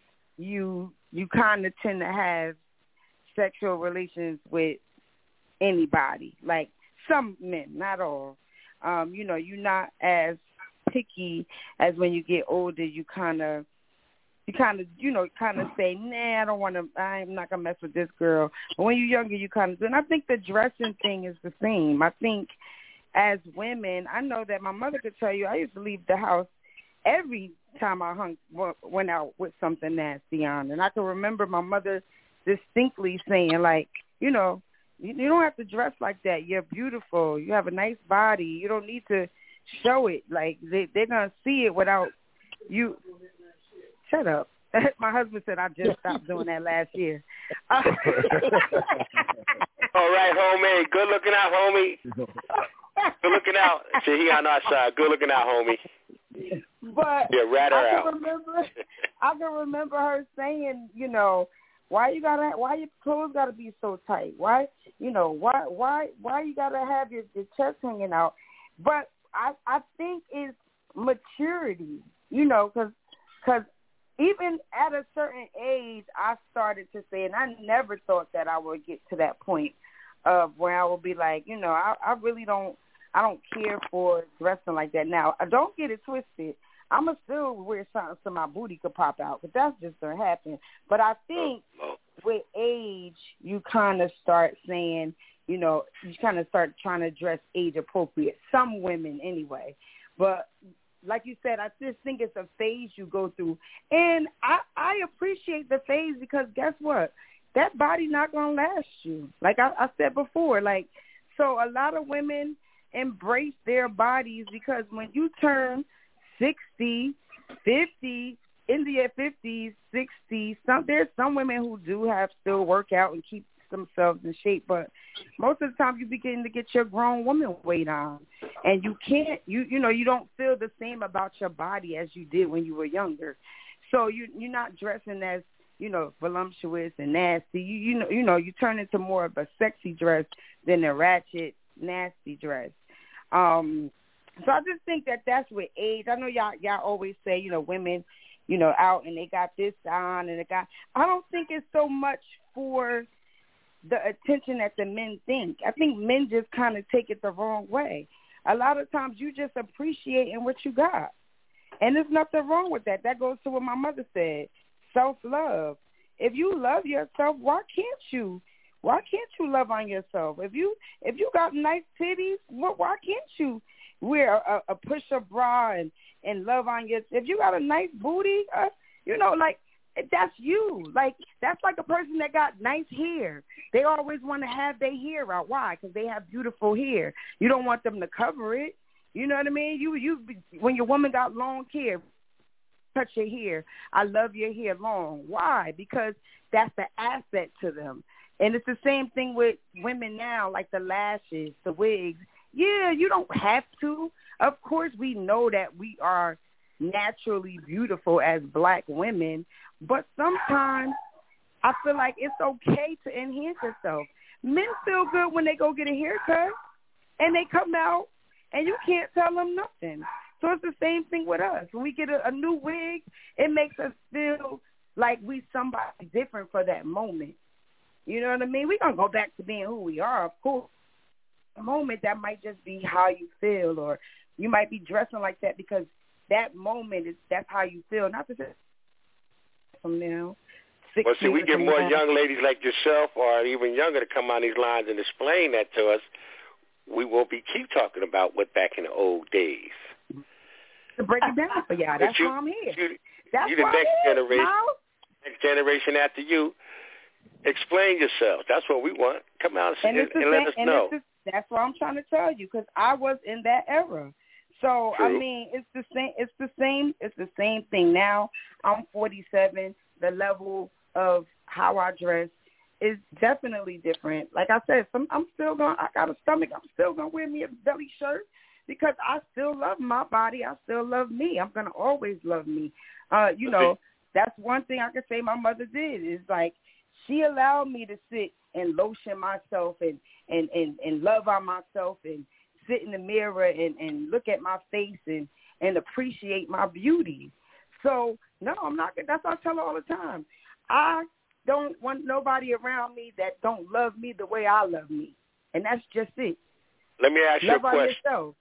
you you kind of tend to have sexual relations with anybody, like some men, not all. Um, you know, you're not as picky as when you get older. You kind of, you kind of, you know, kind of say, nah, I don't want to, I'm not going to mess with this girl. But when you're younger, you kind of do. And I think the dressing thing is the same. I think as women, I know that my mother could tell you, I used to leave the house every time I hung, went out with something nasty on. And I can remember my mother distinctly saying, like, you know, you, you don't have to dress like that. You're beautiful. You have a nice body. You don't need to show it. Like, they, they're going to see it without you. Shut up. My husband said I just stopped doing that last year. Uh, All right, homie. Good looking out, homie. Good looking out. See, he on our side. Good looking out, homie. But yeah, rat her I can out. remember, I can remember her saying, you know, Why you gotta? Why your clothes gotta be so tight? Why You know, why why why you gotta have your, your chest hanging out? But I I think it's maturity, you know, because cause even at a certain age, I started to say, and I never thought that I would get to that point of where I would be like, you know, I, I really don't, I don't care for dressing like that. Now, I don't get it twisted. I'm going to still wear something so my booty could pop out, but that's just going to happen. But I think with age, you kind of start saying, you know, you kind of start trying to dress age appropriate. Some women anyway. But like you said, I just think it's a phase you go through. And I, I appreciate the phase because guess what? That body not going to last you. Like I, I said before, like, so a lot of women embrace their bodies because when you turn sixty, fifty, in their fifties, sixties, some, there's some women who do have still work out and keep themselves in shape, but most of the time you begin to get your grown woman weight on, and you can't, you you know, you don't feel the same about your body as you did when you were younger. So you you're not dressing as, you know, voluptuous and nasty. You you know you know you turn into more of a sexy dress than a ratchet, nasty dress. Um, so I just think that that's with age. I know y'all y'all always say, you know, women, you know, out and they got this on and they got. I don't think it's so much for the attention that the men think. I think men just kind of take it the wrong way. A lot of times you just appreciating what you got. And there's nothing wrong with that. That goes to what my mother said, self-love. If you love yourself, why can't you? Why can't you love on yourself? If you if you got nice titties, why can't you wear a, a push-up bra and, and love on your, if you got a nice booty, uh, you know, like, that's you. Like, that's like a person that got nice hair. They always want to have their hair out. Why? Because they have beautiful hair. You don't want them to cover it. You know what I mean? You, you, when your woman got long hair, touch your hair. I love your hair long. Why? Because that's the asset to them. And it's the same thing with women now, like the lashes, the wigs. Yeah, you don't have to. Of course, we know that we are naturally beautiful as black women, but sometimes I feel like it's okay to enhance yourself. Men feel good when they go get a haircut and they come out and you can't tell them nothing. So it's the same thing with us. When we get a, a new wig, it makes us feel like we somebody different for that moment. You know what I mean? We're going to go back to being who we are, of course. A moment that might just be how you feel, or you might be dressing like that because that moment is that's how you feel. Not to say from now. Well, see, we get more now. Young ladies like yourself, or even younger, to come on these lines and explain that to us. We won't be keep talking about what back in the old days. To break it down for y'all. That's you, why I'm here. You, that's you the why next I'm generation, here, next generation after you. Explain yourself. That's what we want. Come out and, and, and let us and know. The, that's what I'm trying to tell you, because I was in that era. So True. I mean, it's the same. It's the same. It's the same thing now. I'm forty-seven. The level of how I dress is definitely different. Like I said, some, I'm still going. I got a stomach. I'm still gonna wear me a belly shirt because I still love my body. I still love me. I'm gonna always love me. Uh, you okay. know, that's one thing I can say my mother did is like she allowed me to sit and lotion myself and and and, and love on myself and sit in the mirror and, and look at my face and, and appreciate my beauty. So, no, I'm not – that's what I tell her all the time. I don't want nobody around me that don't love me the way I love me, and that's just it. Let me ask love you a question. Yourself.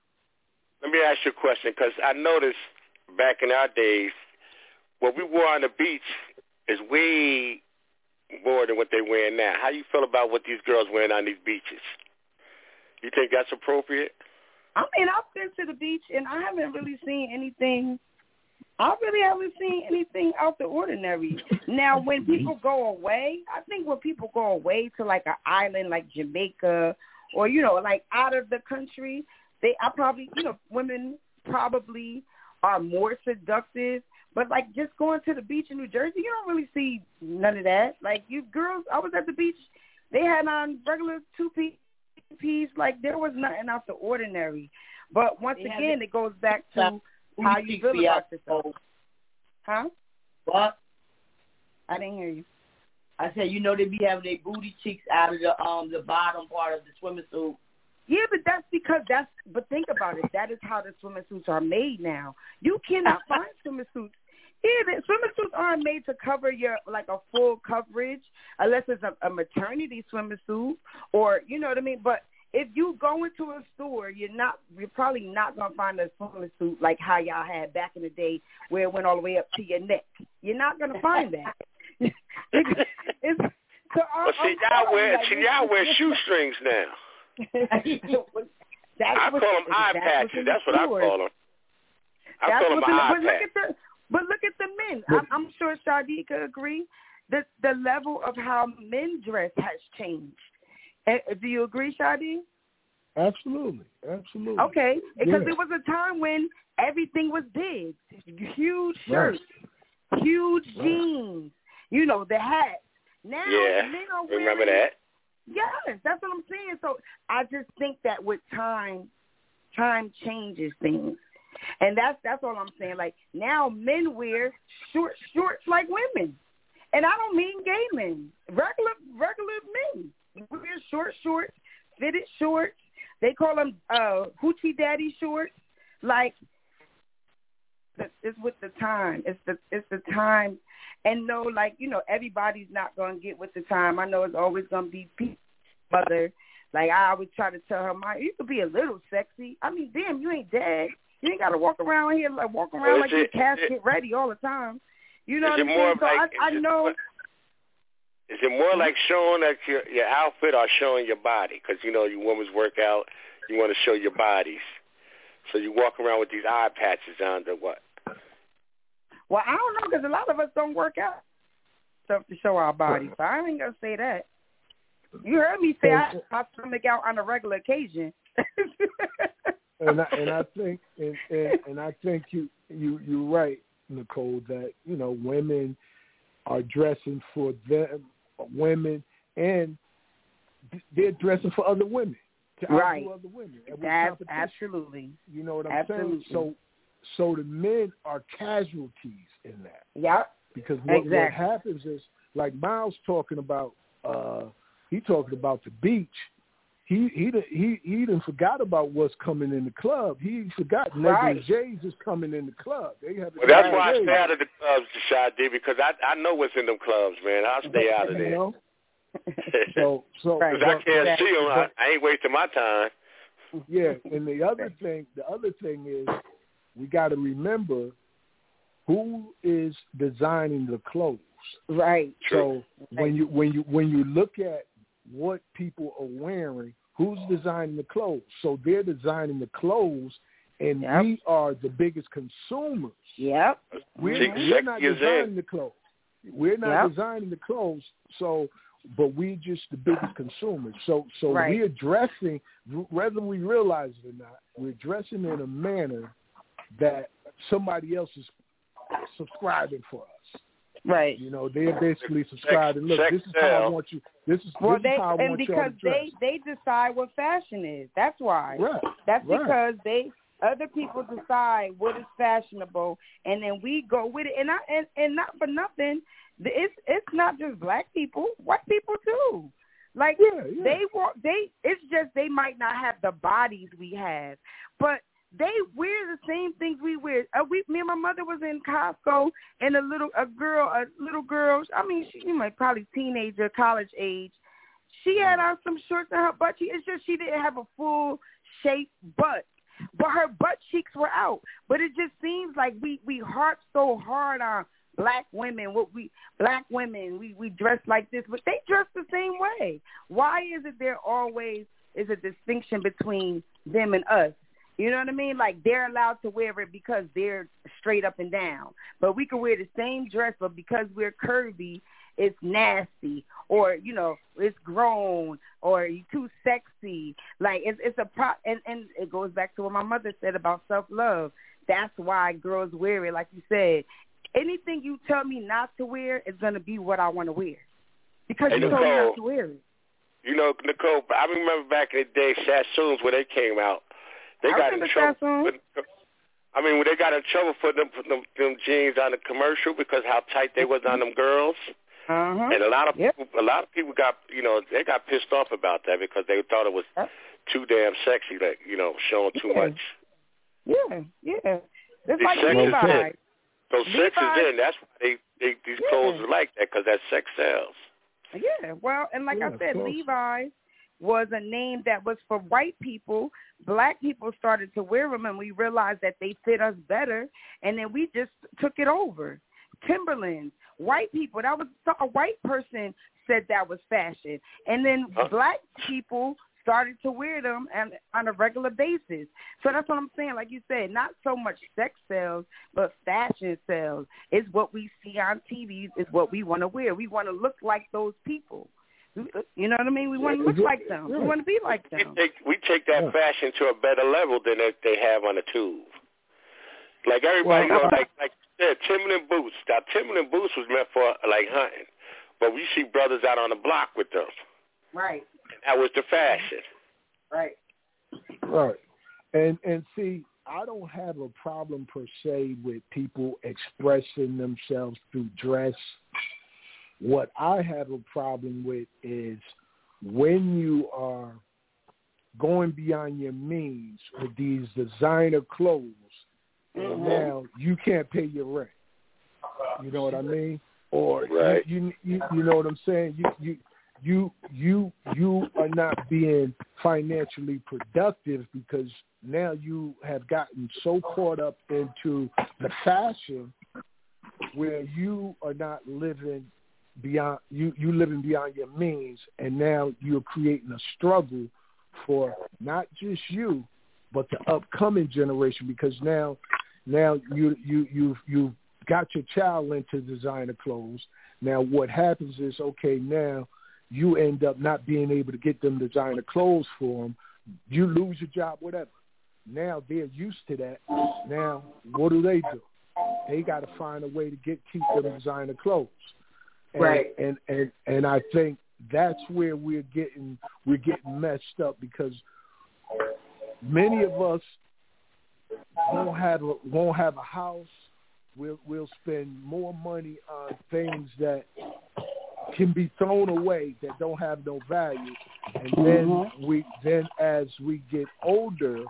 Let me ask you a question, because I noticed back in our days, what we wore on the beach is way more than what they're wearing now. How you feel about what these girls wearing on these beaches? You think that's appropriate? I mean, I've been to the beach, and I haven't really seen anything. I really haven't seen anything out the ordinary. Now, when people go away, I think when people go away to, like, an island like Jamaica or, you know, like out of the country, they I probably, you know, women probably are more seductive. But, like, just going to the beach in New Jersey, you don't really see none of that. Like, you girls, I was at the beach, they had on regular two-piece. Piece like there was nothing out the ordinary, but once yeah, again it goes back to how you feel about yourself. Huh? What? I didn't hear you. I said, you know, they be having their booty cheeks out of the um the bottom part of the swimming suit. Yeah, but that's because that's. But think about it. That is how the swimming suits are made now. You cannot find swimming suits. Yeah, the swimming suits aren't made to cover your like a full coverage unless it's a, a maternity swimming suit or you know what I mean. But if you go into a store, you're not. You're probably not gonna find a swimming suit like how y'all had back in the day, where it went all the way up to your neck. You're not gonna find that. it, it's, so well, see, y'all wear like, see, y'all wear shoestrings now. That's I what, call them eye patches. That's what I call them. I that's call them eye but look patch. at the, but look at the men. I'm, I'm sure Sade could agree that the level of how men dress has changed. Uh, do you agree, Sade? Absolutely, absolutely. Okay, because yeah. there was a time when everything was big, huge shirts, right. huge right. jeans. You know, the hats. Now yeah, men are wearing. Remember that? Yes, that's what I'm saying. So I just think that with time, time changes things, and that's that's all I'm saying. Like now, men wear short shorts like women, and I don't mean gay men. Regular regular men wear short shorts, fitted shorts. They call them uh, hoochie daddy shorts. Like it's with the time. It's the it's the time. And no, like, you know, everybody's not going to get with the time. I know it's always going to be people, mother. Like, I always try to tell her, Ma, you could be a little sexy. I mean, damn, you ain't dead. You ain't got to walk around here, like, walk around like your casket ready all the time. You know what I'm saying? So like, I, I know. Is it more like showing that your, your outfit or showing your body? Because, you know, you women's work out, you want to show your bodies. So you walk around with these eye patches on to what? Well, I don't know because a lot of us don't work out stuff to show our bodies. So I ain't gonna say that. You heard me say I have my stomach out on a regular occasion. and I, and I think and, and, and I think you you you're right, Nicole, that you know women are dressing for them, women, and they're dressing for other women to right. outdo other women. That's absolutely. You know what I'm absolutely. saying? So. So the men are casualties in that. Yep. Because what, exactly. what happens is, like Miles talking about, uh, he talking about the beach. He he he he done forgot about what's coming in the club. He forgot right. negligees is coming in the club. They have. Well, that's why I stay out of the clubs, Sade, because I I know what's in them clubs, man. I'll stay out of there. You know? so so because right. I can't see them. I, I ain't wasting my time. Yeah, and the other thing, the other thing is. We got to remember who is designing the clothes. Right. So when you when you when you look at what people are wearing, who's designing the clothes? So they're designing the clothes, and yep. we are the biggest consumers. Yep. We're, we're not designing the clothes. We're not yep. designing the clothes. So, but we're just the biggest consumers. So, so right. we're dressing, whether we realize it or not, we're dressing in a manner that somebody else is subscribing for us. Right. You know, they're basically subscribing. Look, check this is how I want you. This is, well, this they, is how I and want because y'all to dress. they they decide what fashion is. That's why. Right. That's right. because they other people decide what is fashionable, and then we go with it. And I and, and not for nothing, it's it's not just black people, white people too. Like yeah, yeah. they walk, they. It's just they might not have the bodies we have, but. They wear the same things we wear. Uh, we, me and my mother was in Costco, and a little a girl, a little girl. I mean, she you might probably teenager, college age. She had on some shorts on her butt cheek. It's just she didn't have a full shaped butt, but her butt cheeks were out. But it just seems like we we harp so hard on black women. What we black women we we dress like this, but they dress the same way. Why is it there always is a distinction between them and us? You know what I mean? Like they're allowed to wear it because they're straight up and down. But we can wear the same dress, but because we're curvy, it's nasty, or you know, it's grown, or you too sexy. Like it's it's a pro, and and it goes back to what my mother said about self love. That's why girls wear it. Like you said, anything you tell me not to wear is gonna be what I want to wear because hey, you Nicole, told me not to wear it. You know, Nicole, I remember back in the day, Sassoons when they came out. They I got in trouble. For, I mean, when they got in trouble for them, for them, them jeans on the commercial because how tight they was on them girls. Uh-huh. And a lot of yep. people, a lot of people got, you know, they got pissed off about that because they thought it was yep. too damn sexy, like, you know, showing too yeah. much. Yeah, yeah. It's These like sexes Levi. in. So sex is in. That's why they, they these yeah. clothes are like that, because that sex sells. Yeah, well, and like yeah, I said, Levi was a name that was for white people. Black people started to wear them, and we realized that they fit us better, and then we just took it over. Timberlands, white people, that was a white person said that was fashion, and then huh? black people started to wear them and, on a regular basis. So that's what I'm saying. Like you said, not so much sex sells, but fashion sells. It's what we see on T V. Is what we want to wear. We want to look like those people. You know what I mean? We want to look like them. We want to be like them. We take, we take that fashion to a better level than they have on the tube. Like everybody, well, you know, like like you said, Timberland boots. Now, Timberland boots was meant for like hunting, but we see brothers out on the block with them. Right. That was the fashion. Right. Right. And and see, I don't have a problem per se with people expressing themselves through dress. What I have a problem with is when you are going beyond your means with these designer clothes, and mm-hmm. now you can't pay your rent. You know what I mean? Or right. you, you, you, you know what I'm saying? You you you you you are not being financially productive because now you have gotten so caught up into the fashion where you are not living beyond you you living beyond your means, and now you're creating a struggle for not just you but the upcoming generation, because now now you you you've you've got your child into designer clothes. Now what happens is, okay, now you end up not being able to get them designer clothes for them. You lose your job, whatever. Now they're used to that. Now what do they do? They got to find a way to get keep them designer clothes. And, right. And, and and I think that's where we're getting we're getting messed up, because many of us won't have a, won't have a house. We'll we'll spend more money on things that can be thrown away, that don't have no value, and then mm-hmm. we then as we get older,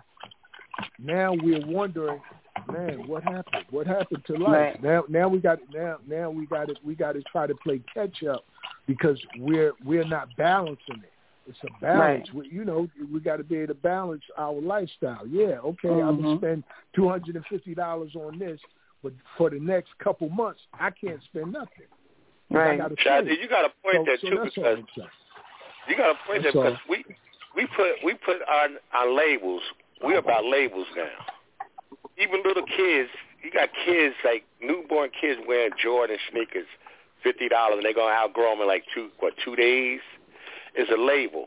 now we're wondering, man, what happened? What happened to life? Right. Now, now we got now now we got to we got to try to play catch up, because we're we're not balancing it. It's a balance. Right. We, you know, we got to be able to balance our lifestyle. Yeah, okay, mm-hmm. I'm gonna spend two hundred and fifty dollars on this, but for the next couple months, I can't spend nothing. Right. Shadi, you got to point so, that so too, because you got to point that's that all. because we we put we put our our labels. We're about labels now. Even little kids, you got kids like newborn kids wearing Jordan sneakers, fifty dollars, and they're gonna outgrow them in like two what two days. It's a label.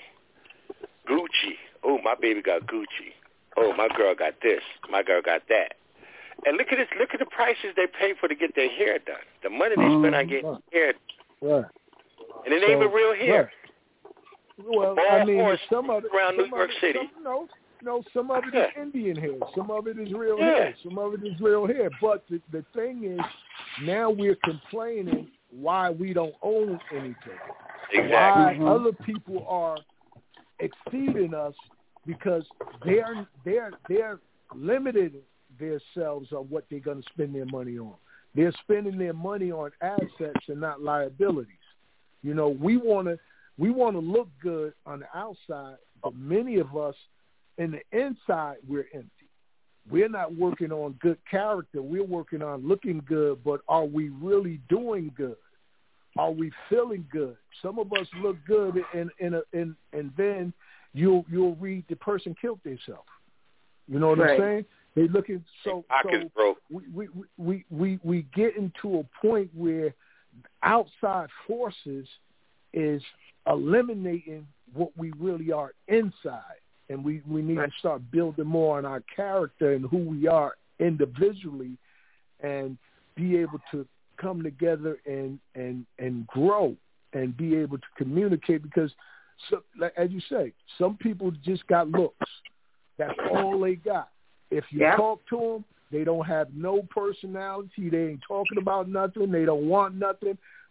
Gucci. Oh, my baby got Gucci. Oh, my girl got this. My girl got that. And look at this. Look at the prices they pay for to get their hair done. The money they spend on getting right. hair done. Right. And it so, ain't even real hair. Right. Well, Ball I mean, horse some of it around some New York it, City. Some, no, no, some of it yeah. is Indian hair. Some of it is real yeah. hair. Some of it is real hair. But the, the thing is, now we're complaining why we don't own anything. Exactly. Why mm-hmm. other people are exceeding us, because they're they're they're limited themselves on what they're going to spend their money on. They're spending their money on assets and not liabilities. You know, we want to we want to look good on the outside, but many of us in the inside, we're empty. We're not working on good character. We're working on looking good, but are we really doing good? Are we feeling good? Some of us look good, and and and and then you'll you'll read the person killed themselves. You know what right. I'm saying? They looking so Pockets so broke. we, we we we we get into a point where outside forces is eliminating what we really are inside, and we, we need right. to start building more on our character and who we are individually, and be able to come together and and and grow and be able to communicate, because so, like, as you say, some people just got looks. That's all they got. If you yep. talk to them, they don't have no personality. They ain't talking about nothing. They don't want nothing.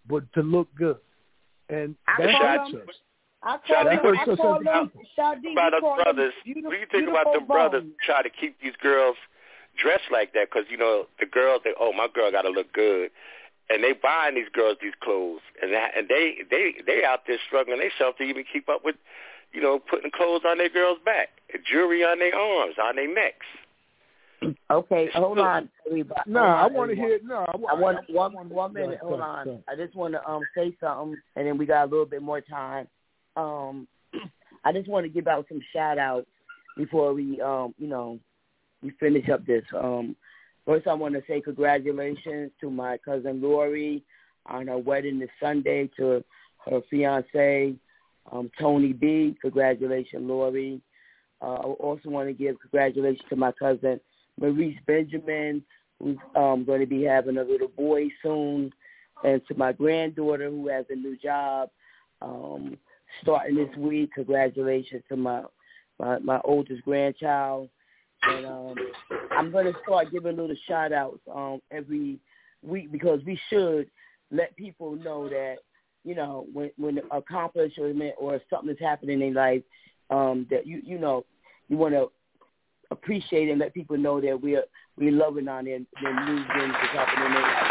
but to look good. And I that's call what them, it says. I call Shadi, them, what do I you call think them, about, Shadi, about we us call brothers? them What do you think about them beautiful brothers bones. try to keep these girls dressed like that? Because, you know, the girls, they, oh, my girl got to look good. And they buying these girls these clothes. And they, and they, they, they out there struggling themselves to even keep up with, you know, putting clothes on their girls' back, jewelry on their arms, on their necks. Okay, hold on, everybody. No, hold on, I want to everyone. hear. No, I, I want I, one I wanna, one minute. go Hold ahead, on. go ahead. I just want to um say something, and then we got a little bit more time. Um, I just want to give out some shout outs before we um you know we finish up this. Um, first I want to say congratulations to my cousin Lori on her wedding this Sunday, to her fiance um Tony B. Congratulations, Lori. Uh, I also want to give congratulations to my cousin Maurice Benjamin, who's um, going to be having a little boy soon, and to my granddaughter who has a new job um, starting this week. Congratulations to my my, my oldest grandchild. And um, I'm going to start giving little shout-outs um, every week, because we should let people know that, you know, when, when an accomplishment or something is happening in their life, um, that, you you know, you want to appreciate and let people know that we're we're loving on their, their new things that's happening in their life.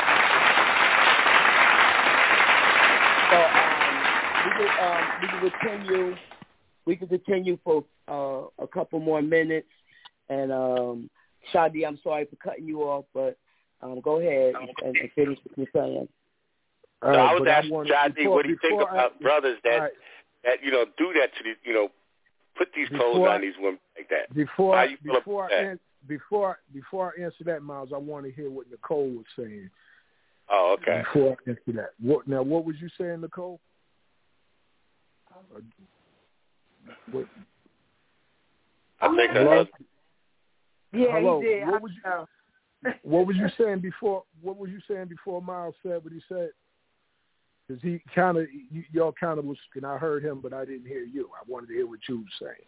So um, we can um, we can continue we can continue for uh, a couple more minutes. And um, Shadi, I'm sorry for cutting you off, but um, go ahead and, and finish what you're saying. So Right, I was asking I Shadi, before, what do you think about I, brothers that right. that you know do that to these, you know, put these clothes Before, on these women like that? Before, How you feel before, about I, that? an, before, before I answer that, Miles, I want to hear what Nicole was saying. Oh, okay. Before I answer that, what, now what was you saying, Nicole? What, I think I hello? know. Yeah, hello. he did. What was you? What was you saying before? What was you saying before Miles said what he said? Because he kind of, y'all kind of was, and I heard him, but I didn't hear you. I wanted to hear what you were saying.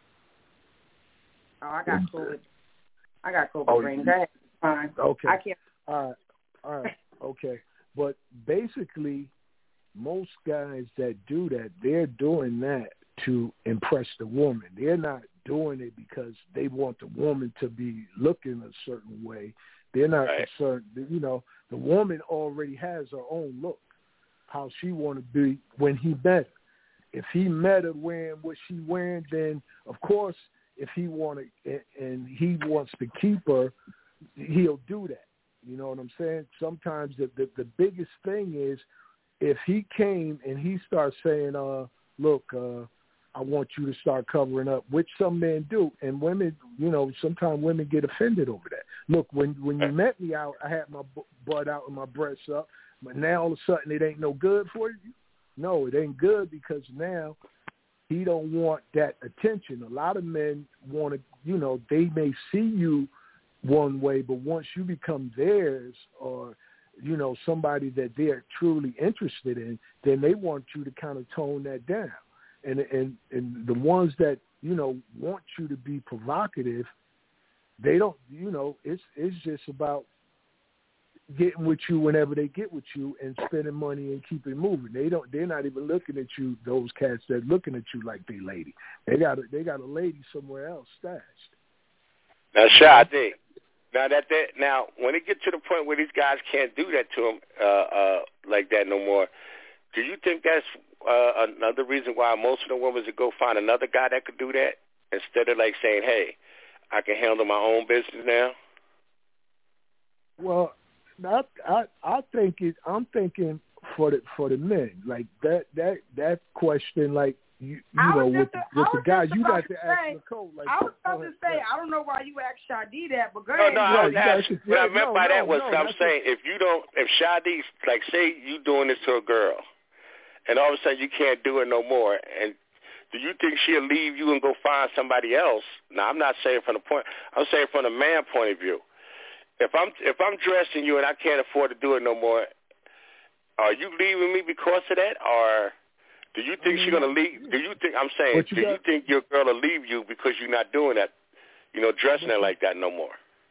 Oh, I got COVID. I got COVID Oh, brain. Go ahead. Fine. Okay. I can't. All right. All right. Okay. But basically, most guys that do that, they're doing that to impress the woman. They're not doing it because they want the woman to be looking a certain way. They're not Right. concerned. You know, the woman already has her own look, how she want to be when he met her. If he met her wearing what she wearing, then of course, if he wanted and he wants to keep her, he'll do that. You know what I'm saying? Sometimes the the, the biggest thing is if he came and he starts saying, "Uh, look, uh, I want you to start covering up," which some men do, and women, you know, sometimes women get offended over that. Look, when when you met me out, I had my butt out and my breasts up. But now all of a sudden it ain't no good for you? No, it ain't good because now he don't want that attention. A lot of men want to, you know, they may see you one way, but once you become theirs or, you know, somebody that they're truly interested in, then they want you to kind of tone that down. And and, and the ones that, you know, want you to be provocative, they don't, you know, it's it's just about getting with you whenever they get with you and spending money and keep it moving. They don't. They're not even looking at you. Those cats that looking at you like they lady. They got a, they got a lady somewhere else stashed. Now, Shadi, now that they, now when it gets to the point where these guys can't do that to them uh, uh, like that no more, do you think that's uh, another reason why most of the women would go find another guy that could do that instead of like saying, "Hey, I can handle my own business now"? Well, I I, I think it. I'm thinking for the for the men like that that that question like you you know with the, with the guy you got to ask Nicole. Like, I was about to say I don't know why you asked Shadi that, but go no, ahead. No, no, I was asking. What I meant no, by no, that was no, I'm saying it. if you don't, if Shadi, like say you doing this to a girl, and all of a sudden you can't do it no more, and do you think she'll leave you and go find somebody else? Now I'm not saying from the point. I'm saying from the man point of view. If I'm if I'm dressing you and I can't afford to do it no more, are you leaving me because of that, or do you think she's gonna leave? Do you think I'm saying? Do you, you think your girl will leave you because you're not doing that? You know, dressing her like that no more.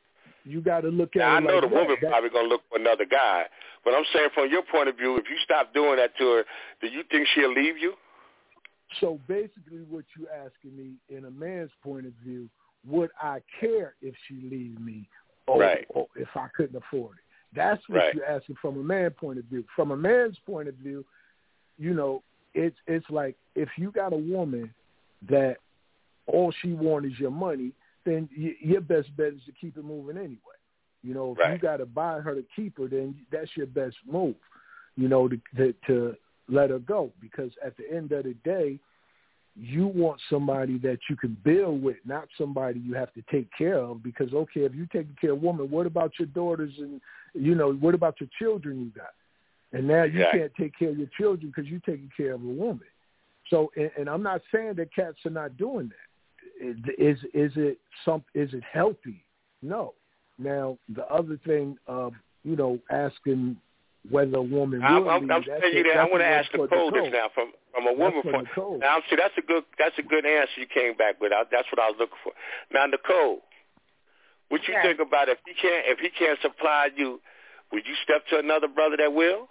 You got to look at now, it I know like the that. woman that, probably going to look for another guy. But I'm saying from your point of view, if you stop doing that to her, do you think she'll leave you? So basically what you're asking me, in a man's point of view, would I care if she leave me or, right. or if I couldn't afford it? That's what right. you're asking from a man's point of view. From a man's point of view, you know, it's it's like if you got a woman that all she wants is your money, then y- your best bet is to keep it moving anyway. You know, if right. you got to buy her to keep her, then that's your best move, you know, to, to, to let her go. Because at the end of the day, you want somebody that you can build with, not somebody you have to take care of. Because, okay, if you're taking care of a woman, what about your daughters and, you know, what about your children you got? And now you exactly. can't take care of your children because you're taking care of a woman. So, and, and I'm not saying that cats are not doing that. Is is it some? Is it healthy? No. Now, the other thing of, you know, asking whether a woman will I'm, I'm, leave, I'm that's saying you a, that. I want to a ask Nicole this now from from a woman point. Now, see, that's a good that's a good answer you came back with. I, that's what I was looking for. Now, Nicole, what you yes. think about if he can't if he can't supply you, would you step to another brother that will?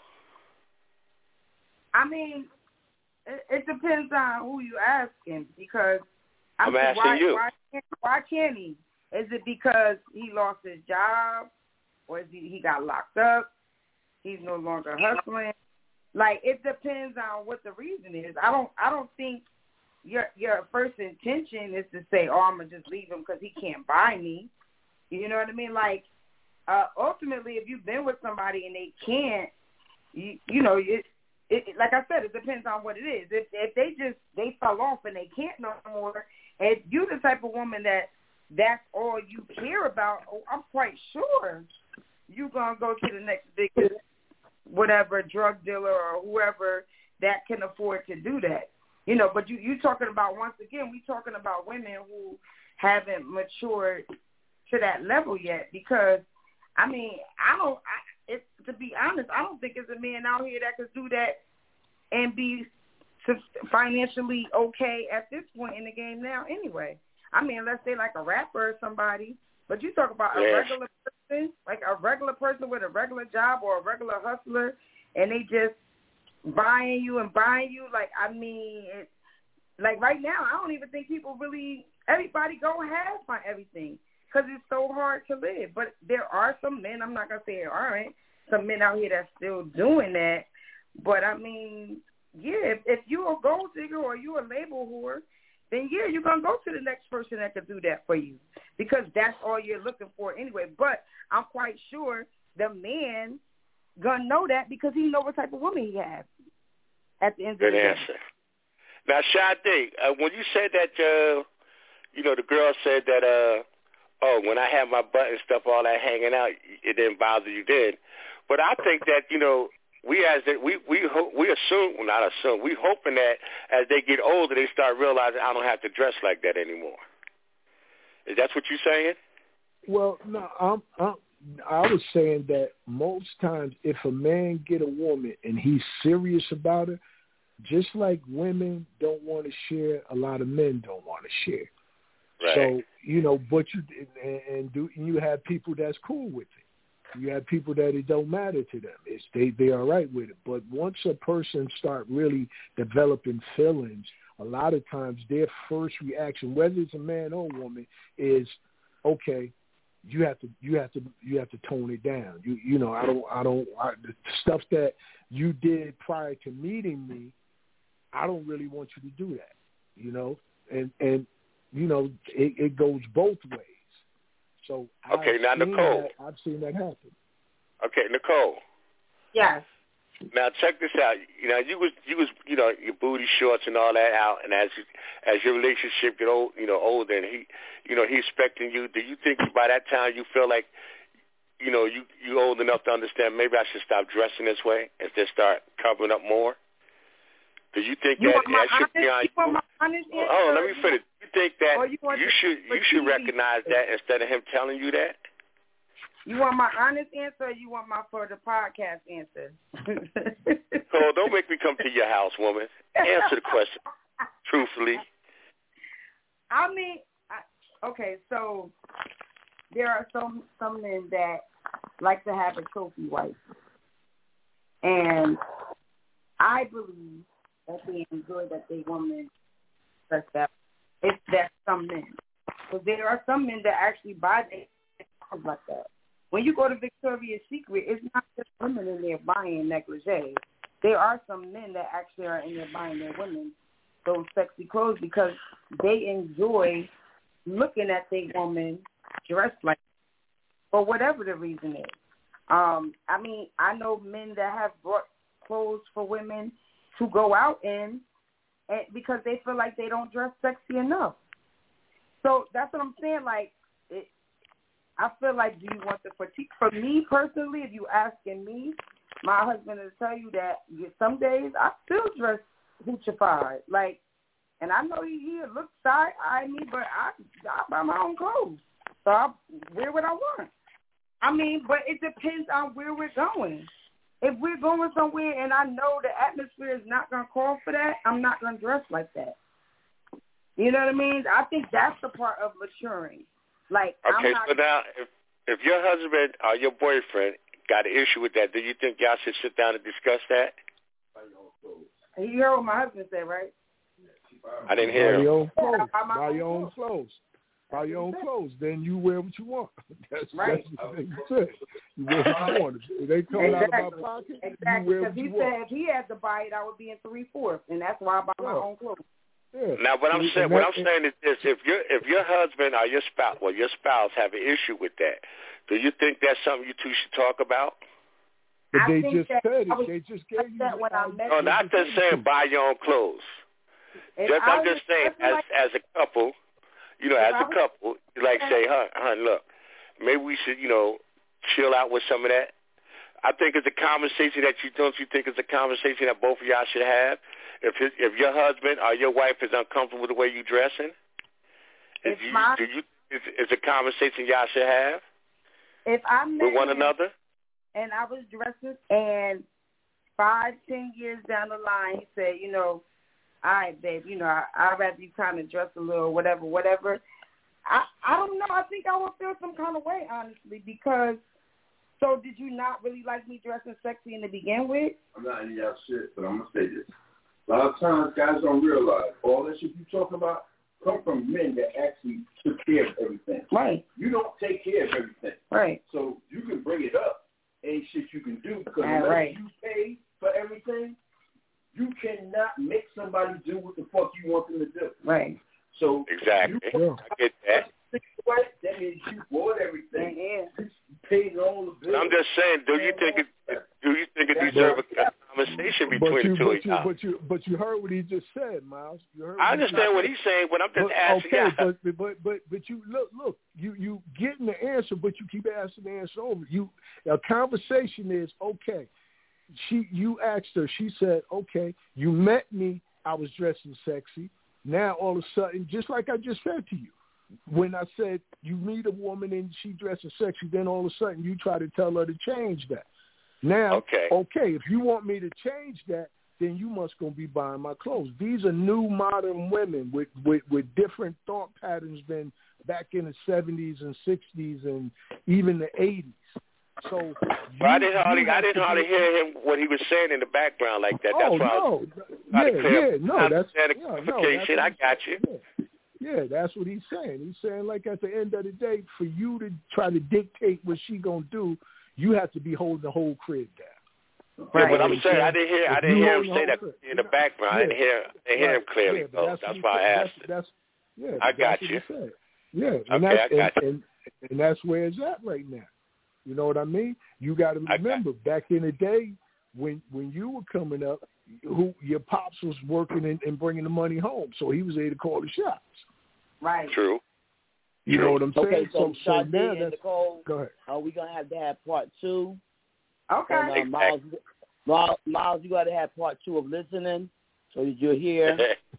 I mean, it, it depends on who you asking, because I I'm mean, asking why, you. Why can't, why can't he? Is it because he lost his job, or is he, he got locked up? He's no longer hustling. Like, it depends on what the reason is. I don't. I don't think your your first intention is to say, "Oh, I'm gonna just leave him because he can't buy me." You know what I mean? Like, uh, ultimately, if you've been with somebody and they can't, you you know it. It, like I said, it depends on what it is. If if they just they fell off and they can't no more, if you the type of woman that that's all you care about, oh, I'm quite sure you gonna go to the next big whatever drug dealer or whoever that can afford to do that. You know, but you you talking about, once again, we talking about women who haven't matured to that level yet. Because I mean, I don't. I, It's, to be honest, I don't think there's a man out here that could do that and be financially okay at this point in the game now anyway. I mean, let's say like a rapper or somebody, but you talk about yes. a regular person, like a regular person with a regular job or a regular hustler, and they just buying you and buying you. Like, I mean, it, like right now, I don't even think people really, everybody go have on everything, because it's so hard to live. But there are some men, I'm not going to say there aren't, some men out here that's still doing that. But, I mean, yeah, if, if you're a gold digger or you're a label whore, then, yeah, you're going to go to the next person that could do that for you, because that's all you're looking for anyway. But I'm quite sure the man going to know that, because he know what type of woman he has at the end Good of the day. answer. Now, Sade, uh, when you said that, uh, you know, the girl said that, uh, oh, when I have my butt and stuff, all that hanging out, it didn't bother you then. But I think that, you know, we as they, we we hope, we assume, well, not assume, we hoping that as they get older, they start realizing I don't have to dress like that anymore. Is that what you're saying? Well, no, I'm, I'm, I was saying that most times if a man get a woman and he's serious about her, just like women don't want to share, a lot of men don't want to share. Right. So, you know, but you and, and do you have people that's cool with it. You have people that it don't matter to them. It's they they are right with it. But once a person start really developing feelings, a lot of times their first reaction, whether it's a man or a woman, is, okay, you have to you have to you have to tone it down. You you know I don't I don't I, the stuff that you did prior to meeting me, I don't really want you to do that. You know, and and you know it, it goes both ways. So okay, I've now seen Nicole, that, I've seen that happen. Okay, Nicole. Yes. Now check this out. You know, you was you was you know your booty shorts and all that out, and as you, as your relationship get old, you know older, and he, you know, he's expecting you. Do you think by that time you feel like, you know, you you old enough to understand maybe I should stop dressing this way and just start covering up more? Do you think you that want my that should honest, be on you? Want my honest oh, oh, let me finish. You think that you, you should you should recognize that instead of him telling you that? You want my honest answer, or you want my for the podcast answer? Cole, don't make me come to your house, woman. Answer the question truthfully. I mean, I, okay, so there are some some men that like to have a trophy wife, and I believe that they enjoy that they woman does that. It's that some men, because there are some men that actually buy things like that. When you go to Victoria's Secret, it's not just women in there buying negligee. There are some men that actually are in there buying their women those sexy clothes because they enjoy looking at their woman dressed like that, for whatever the reason is. Um, I mean, I know men that have brought clothes for women to go out in and, because they feel like they don't dress sexy enough. So that's what I'm saying. Like, it, I feel like, do you want the fatigue? For me personally, if you asking me, my husband will tell you that some days I still dress hoochified. Like, and I know he, he looks side eye me, but I, I buy my own clothes. So I wear what I want. I mean, but it depends on where we're going. If we're going somewhere and I know the atmosphere is not going to call for that, I'm not going to dress like that. You know what I mean? I think that's the part of maturing. Like, okay, I'm not, so now if if your husband or your boyfriend got an issue with that, do you think y'all should sit down and discuss that? You heard what my husband said, right? I didn't hear Buy him. your own clothes. Buy my Buy own your own clothes. clothes. Buy your own clothes. Then you wear what you want. That's, Right. that's what he said. You wear what you want. If they come Exactly. out of my pocket, Exactly. you wear Because what he you said want. if he had to buy it, I would be in three-fourths, and that's why I buy my Yeah. own clothes. Yeah. Now, what I'm And saying, that- what I'm saying is this: if your if your husband or your spouse, well, your spouse have an issue with that, do you think that's something you two should talk about? But I they think just that said I it. was They just gave you that the when I idea. met No, you. not just saying buy your own clothes. If Just, I I'm just was saying, as like, as a couple, you know, If as I a was- couple, you like say, hun, hun, look, maybe we should, you know, chill out with some of that. I think it's a conversation that you don't you think it's a conversation that both of y'all should have. If his, if your husband or your wife is uncomfortable with the way you dressing, If do you, my- do you it's, it's a conversation y'all should have if I met with one him another? and I was dressing, and five, ten years down the line, he said, you know, all right, babe, you know, I, I'd rather you kind of dress a little, whatever, whatever. I, I don't know. I think I would feel some kind of way, honestly, because, so did you not really like me dressing sexy in the begin with? I'm not in y'all shit, but I'm going to say this. A lot of times guys don't realize all that shit you talking about come from men that actually took care of everything. Right. You don't take care of everything. Right. So you can bring it up. Ain't shit you can do because All unless right. you pay for everything, you cannot make somebody do what the fuck you want them to do. Right. So Exactly. you I get that. that means you bought everything. Yeah. You paid all the bills. But I'm just saying, do you think it do you think it deserves a, a conversation But between you, the two but of you, y'all? but you, but you heard what he just said, Miles. You heard. I what he understand just what said. he's saying, but I'm just But, asking okay, y'all. but, but but but you look look you you getting the answer, but you keep asking the answer over. You a conversation is okay. She you asked her. She said okay. You met me. I was dressing sexy. Now all of a sudden, just like I just said to you, when I said you meet a woman and she dresses sexy, then all of a sudden you try to tell her to change that. Now, Okay. okay, if you want me to change that, then you must go be buying my clothes. These are new modern women with, with, with different thought patterns than back in the seventies and sixties and even the eighties. So But I you- didn't you hardly, I have didn't to hardly be- hear him what he was saying in the background like that. That's oh, why I no. was trying Yeah, to clear yeah, no, up that's, the yeah, no, that's clarification. what I he's got saying. you. Yeah. Yeah, that's what he's saying. He's saying, like, at the end of the day, for you to try to dictate what she gonna do, you have to be holding the whole crib down. Yeah, Right. but I'm saying I didn't hear I If didn't you hear him hold the say whole that crib, in the you know, background. I didn't yeah. hear I didn't hear him Right. clearly. Yeah, but though. that's, That's what why I he said. asked That's, it. that's yeah. I that's got what you. He said. Yeah, and Okay, that's I got and, you. and and that's where it's at right now. You know what I mean? You got to I got remember, back in the day when when you were coming up, who your pops was working and, and bringing the money home, so he was able to call the shots. Right. True. You know what I'm saying? Okay, so, so, so Sade now and that's Nicole, go ahead. are we gonna have to have part two? Okay. And, uh, Miles, Miles, Miles, you got to have part two of listening, so that you're here.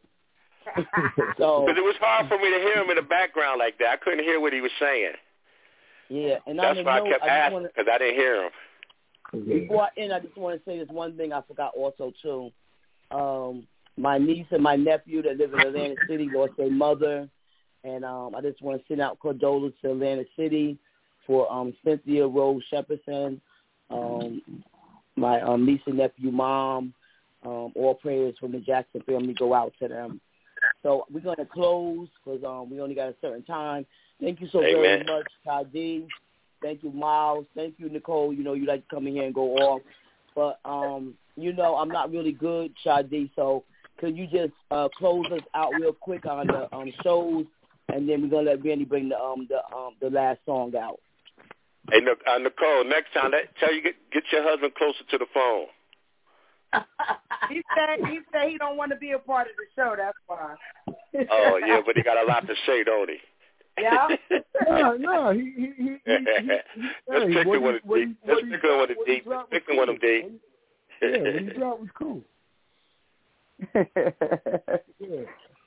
So Because it was hard for me to hear him in the background like that. I couldn't hear what he was saying. yeah, and That's on the why note, I kept I just asking wanna, because I didn't hear him. before I end, I just want to say this one thing I forgot also too. Um, my niece and my nephew that live in Atlantic City lost their mother, And um, I just want to send out condolences to Atlantic City for um, Cynthia Rose Shepperson, um, my um, niece and nephew mom. Um, all prayers from the Jackson family go out to them. So we're going to close because um, we only got a certain time. Thank you so Amen. very much, Kadi. Thank you, Miles. Thank you, Nicole. You know, you like to come in here and go off. But, um, you know, I'm not really good, Shadi, so could you just uh, close us out real quick on the um, shows, and then we're going to let Randy bring the um, the um, the last song out. Hey, uh, Nicole, next time, let, tell you get, get your husband closer to the phone. he said he said he don't want to be a part of the show. That's why. Oh yeah, but he got a lot to say, don't he? Yeah. no, no, he he he. he, he, he Let's hey, pick what one of he- them. Let's pick one of them deep. Let's pick one of them deep. Yeah, what he dropped was cool. yeah.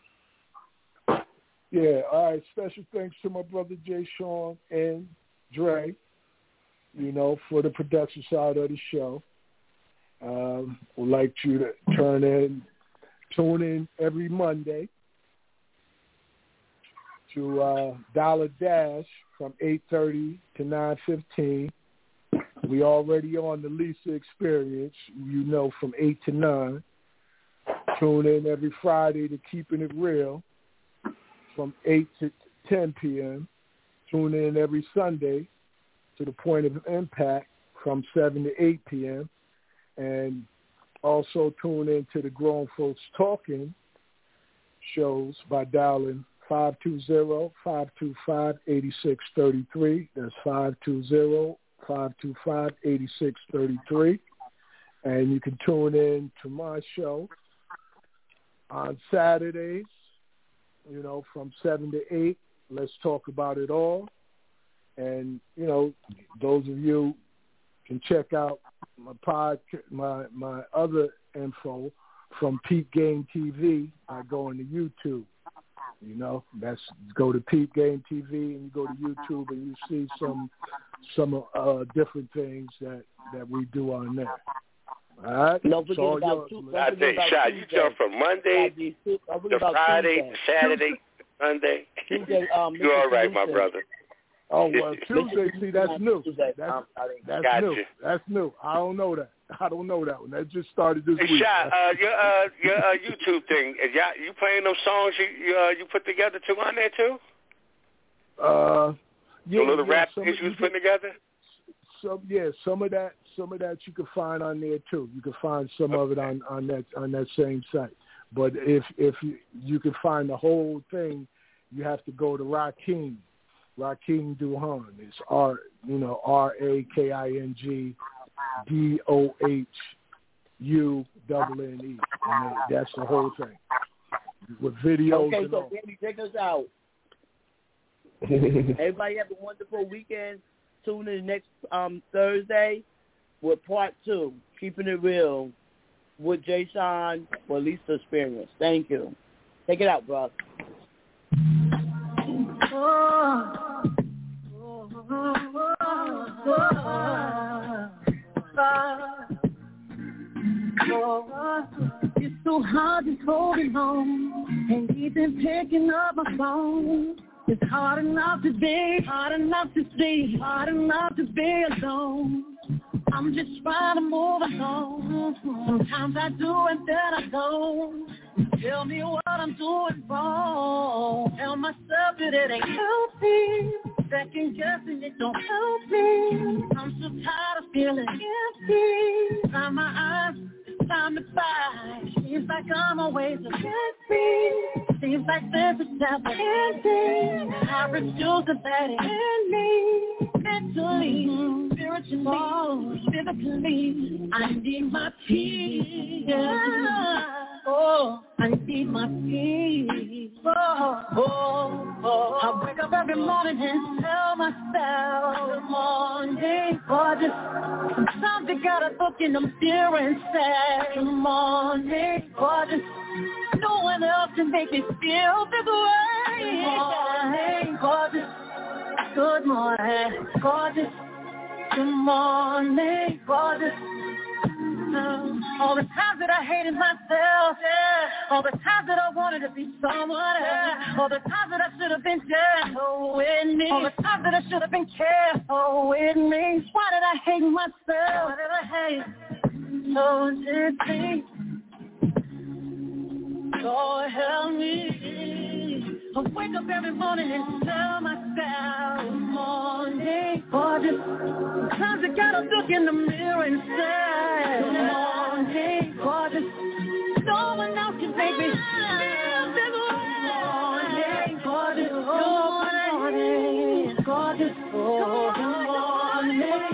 Yeah, all right. Special thanks to my brother Jay Sean and Dre, you know, for the production side of the show. Um, would like you to turn in, tune in every Monday to uh, Dollar Dash from eight thirty to nine fifteen. We already on the Lisa Experience, you know, from eight to nine. Tune in every Friday to Keeping It Real from eight to ten p.m. Tune in every Sunday to The Point of Impact from seven to eight p.m. And also tune in to the Grown Folks Talking shows by dialing five two zero, five two five, eight six three three. That's five two zero, five two five, eight six three three. And you can tune in to my show on Saturdays, you know, from seven to eight. Let's talk about it all. And, you know, those of you can check out my pod, my my other info from Peep Game T V by going to YouTube. You know, that's go to Peep Game T V and you go to YouTube and you see some some uh, different things that, that we do on there. All right. Don't forget so about two, I think, Shot, you jump from Monday to Friday, to Saturday, to Sunday. Tuesday, um, You're all right, my brother. Oh, well, Tuesday, see, that's new. That's, um, that's gotcha. new. That's new. I don't know that. I don't know that one. That just started this hey, week. Shot, uh, your uh, your uh, YouTube thing, is y'all, you playing those songs you you, uh, you put together too on there too? Uh, yeah, the little yeah, rap things you was putting together? Some, yeah, some of that, some of that you can find on there too. You can find some okay. of it on, on that on that same site. But if if you, you can find the whole thing, you have to go to Rakim. Rakim Duhan. It's R, you know, R A K I N G D O H U double N E. And that's the whole thing. With videos okay, and so all. Randy, take us out. Everybody have a wonderful weekend. Tune in next um, Thursday with part two, Keeping It Real, with Jay Sean for Lisa Experience. Thank you. Take it out, bro. Oh. Oh, oh, oh, oh, oh. It's so hard just holding on, and even picking up my phone. It's hard enough to be, hard enough to see, hard enough to be alone. I'm just trying to move along. Sometimes I do and then I don't. Tell me what I'm doing wrong. Tell myself that it ain't healthy. Second guessing it don't help me. I'm so tired of feeling empty. Time my eyes, it's time to fight. Seems like I'm always a free. Seems like there's a never ending. I refuse to let it end me. Mentally, spiritually, physically, I need my peace. Oh, I need my peace. Oh, oh, oh. I wake up every morning and tell myself, good morning, gorgeous. Sometimes you gotta look in the mirror and say, good morning, gorgeous. No one else can make me feel this way. Good morning, gorgeous. Good morning, gorgeous. Good morning, gorgeous. All the times that I hated myself, yeah. All the times that I wanted to be someone else, yeah. All the times that I should have been gentle with me, all the times that I should have been careful with me. Why did I hate myself? Why did I hate so deeply? Lord, help me. I wake up every morning and tell myself, good morning, gorgeous. Sometimes I gotta look in the mirror and say, good morning, gorgeous. No one else can make me feel this way. Good morning, gorgeous. Good morning, gorgeous. Oh, good morning,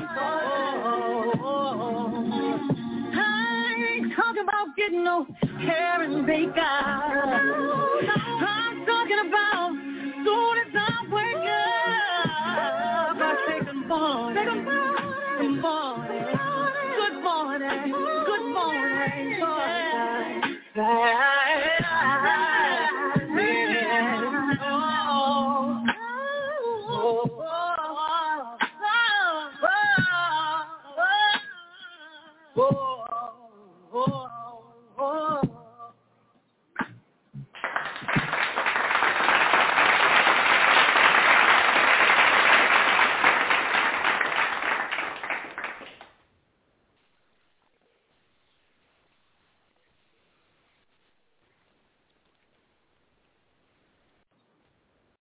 gorgeous. I ain't talking about getting no hair and makeup. I'm talking about soon as I wake up, I say good morning, good morning, good morning, good morning, good morning.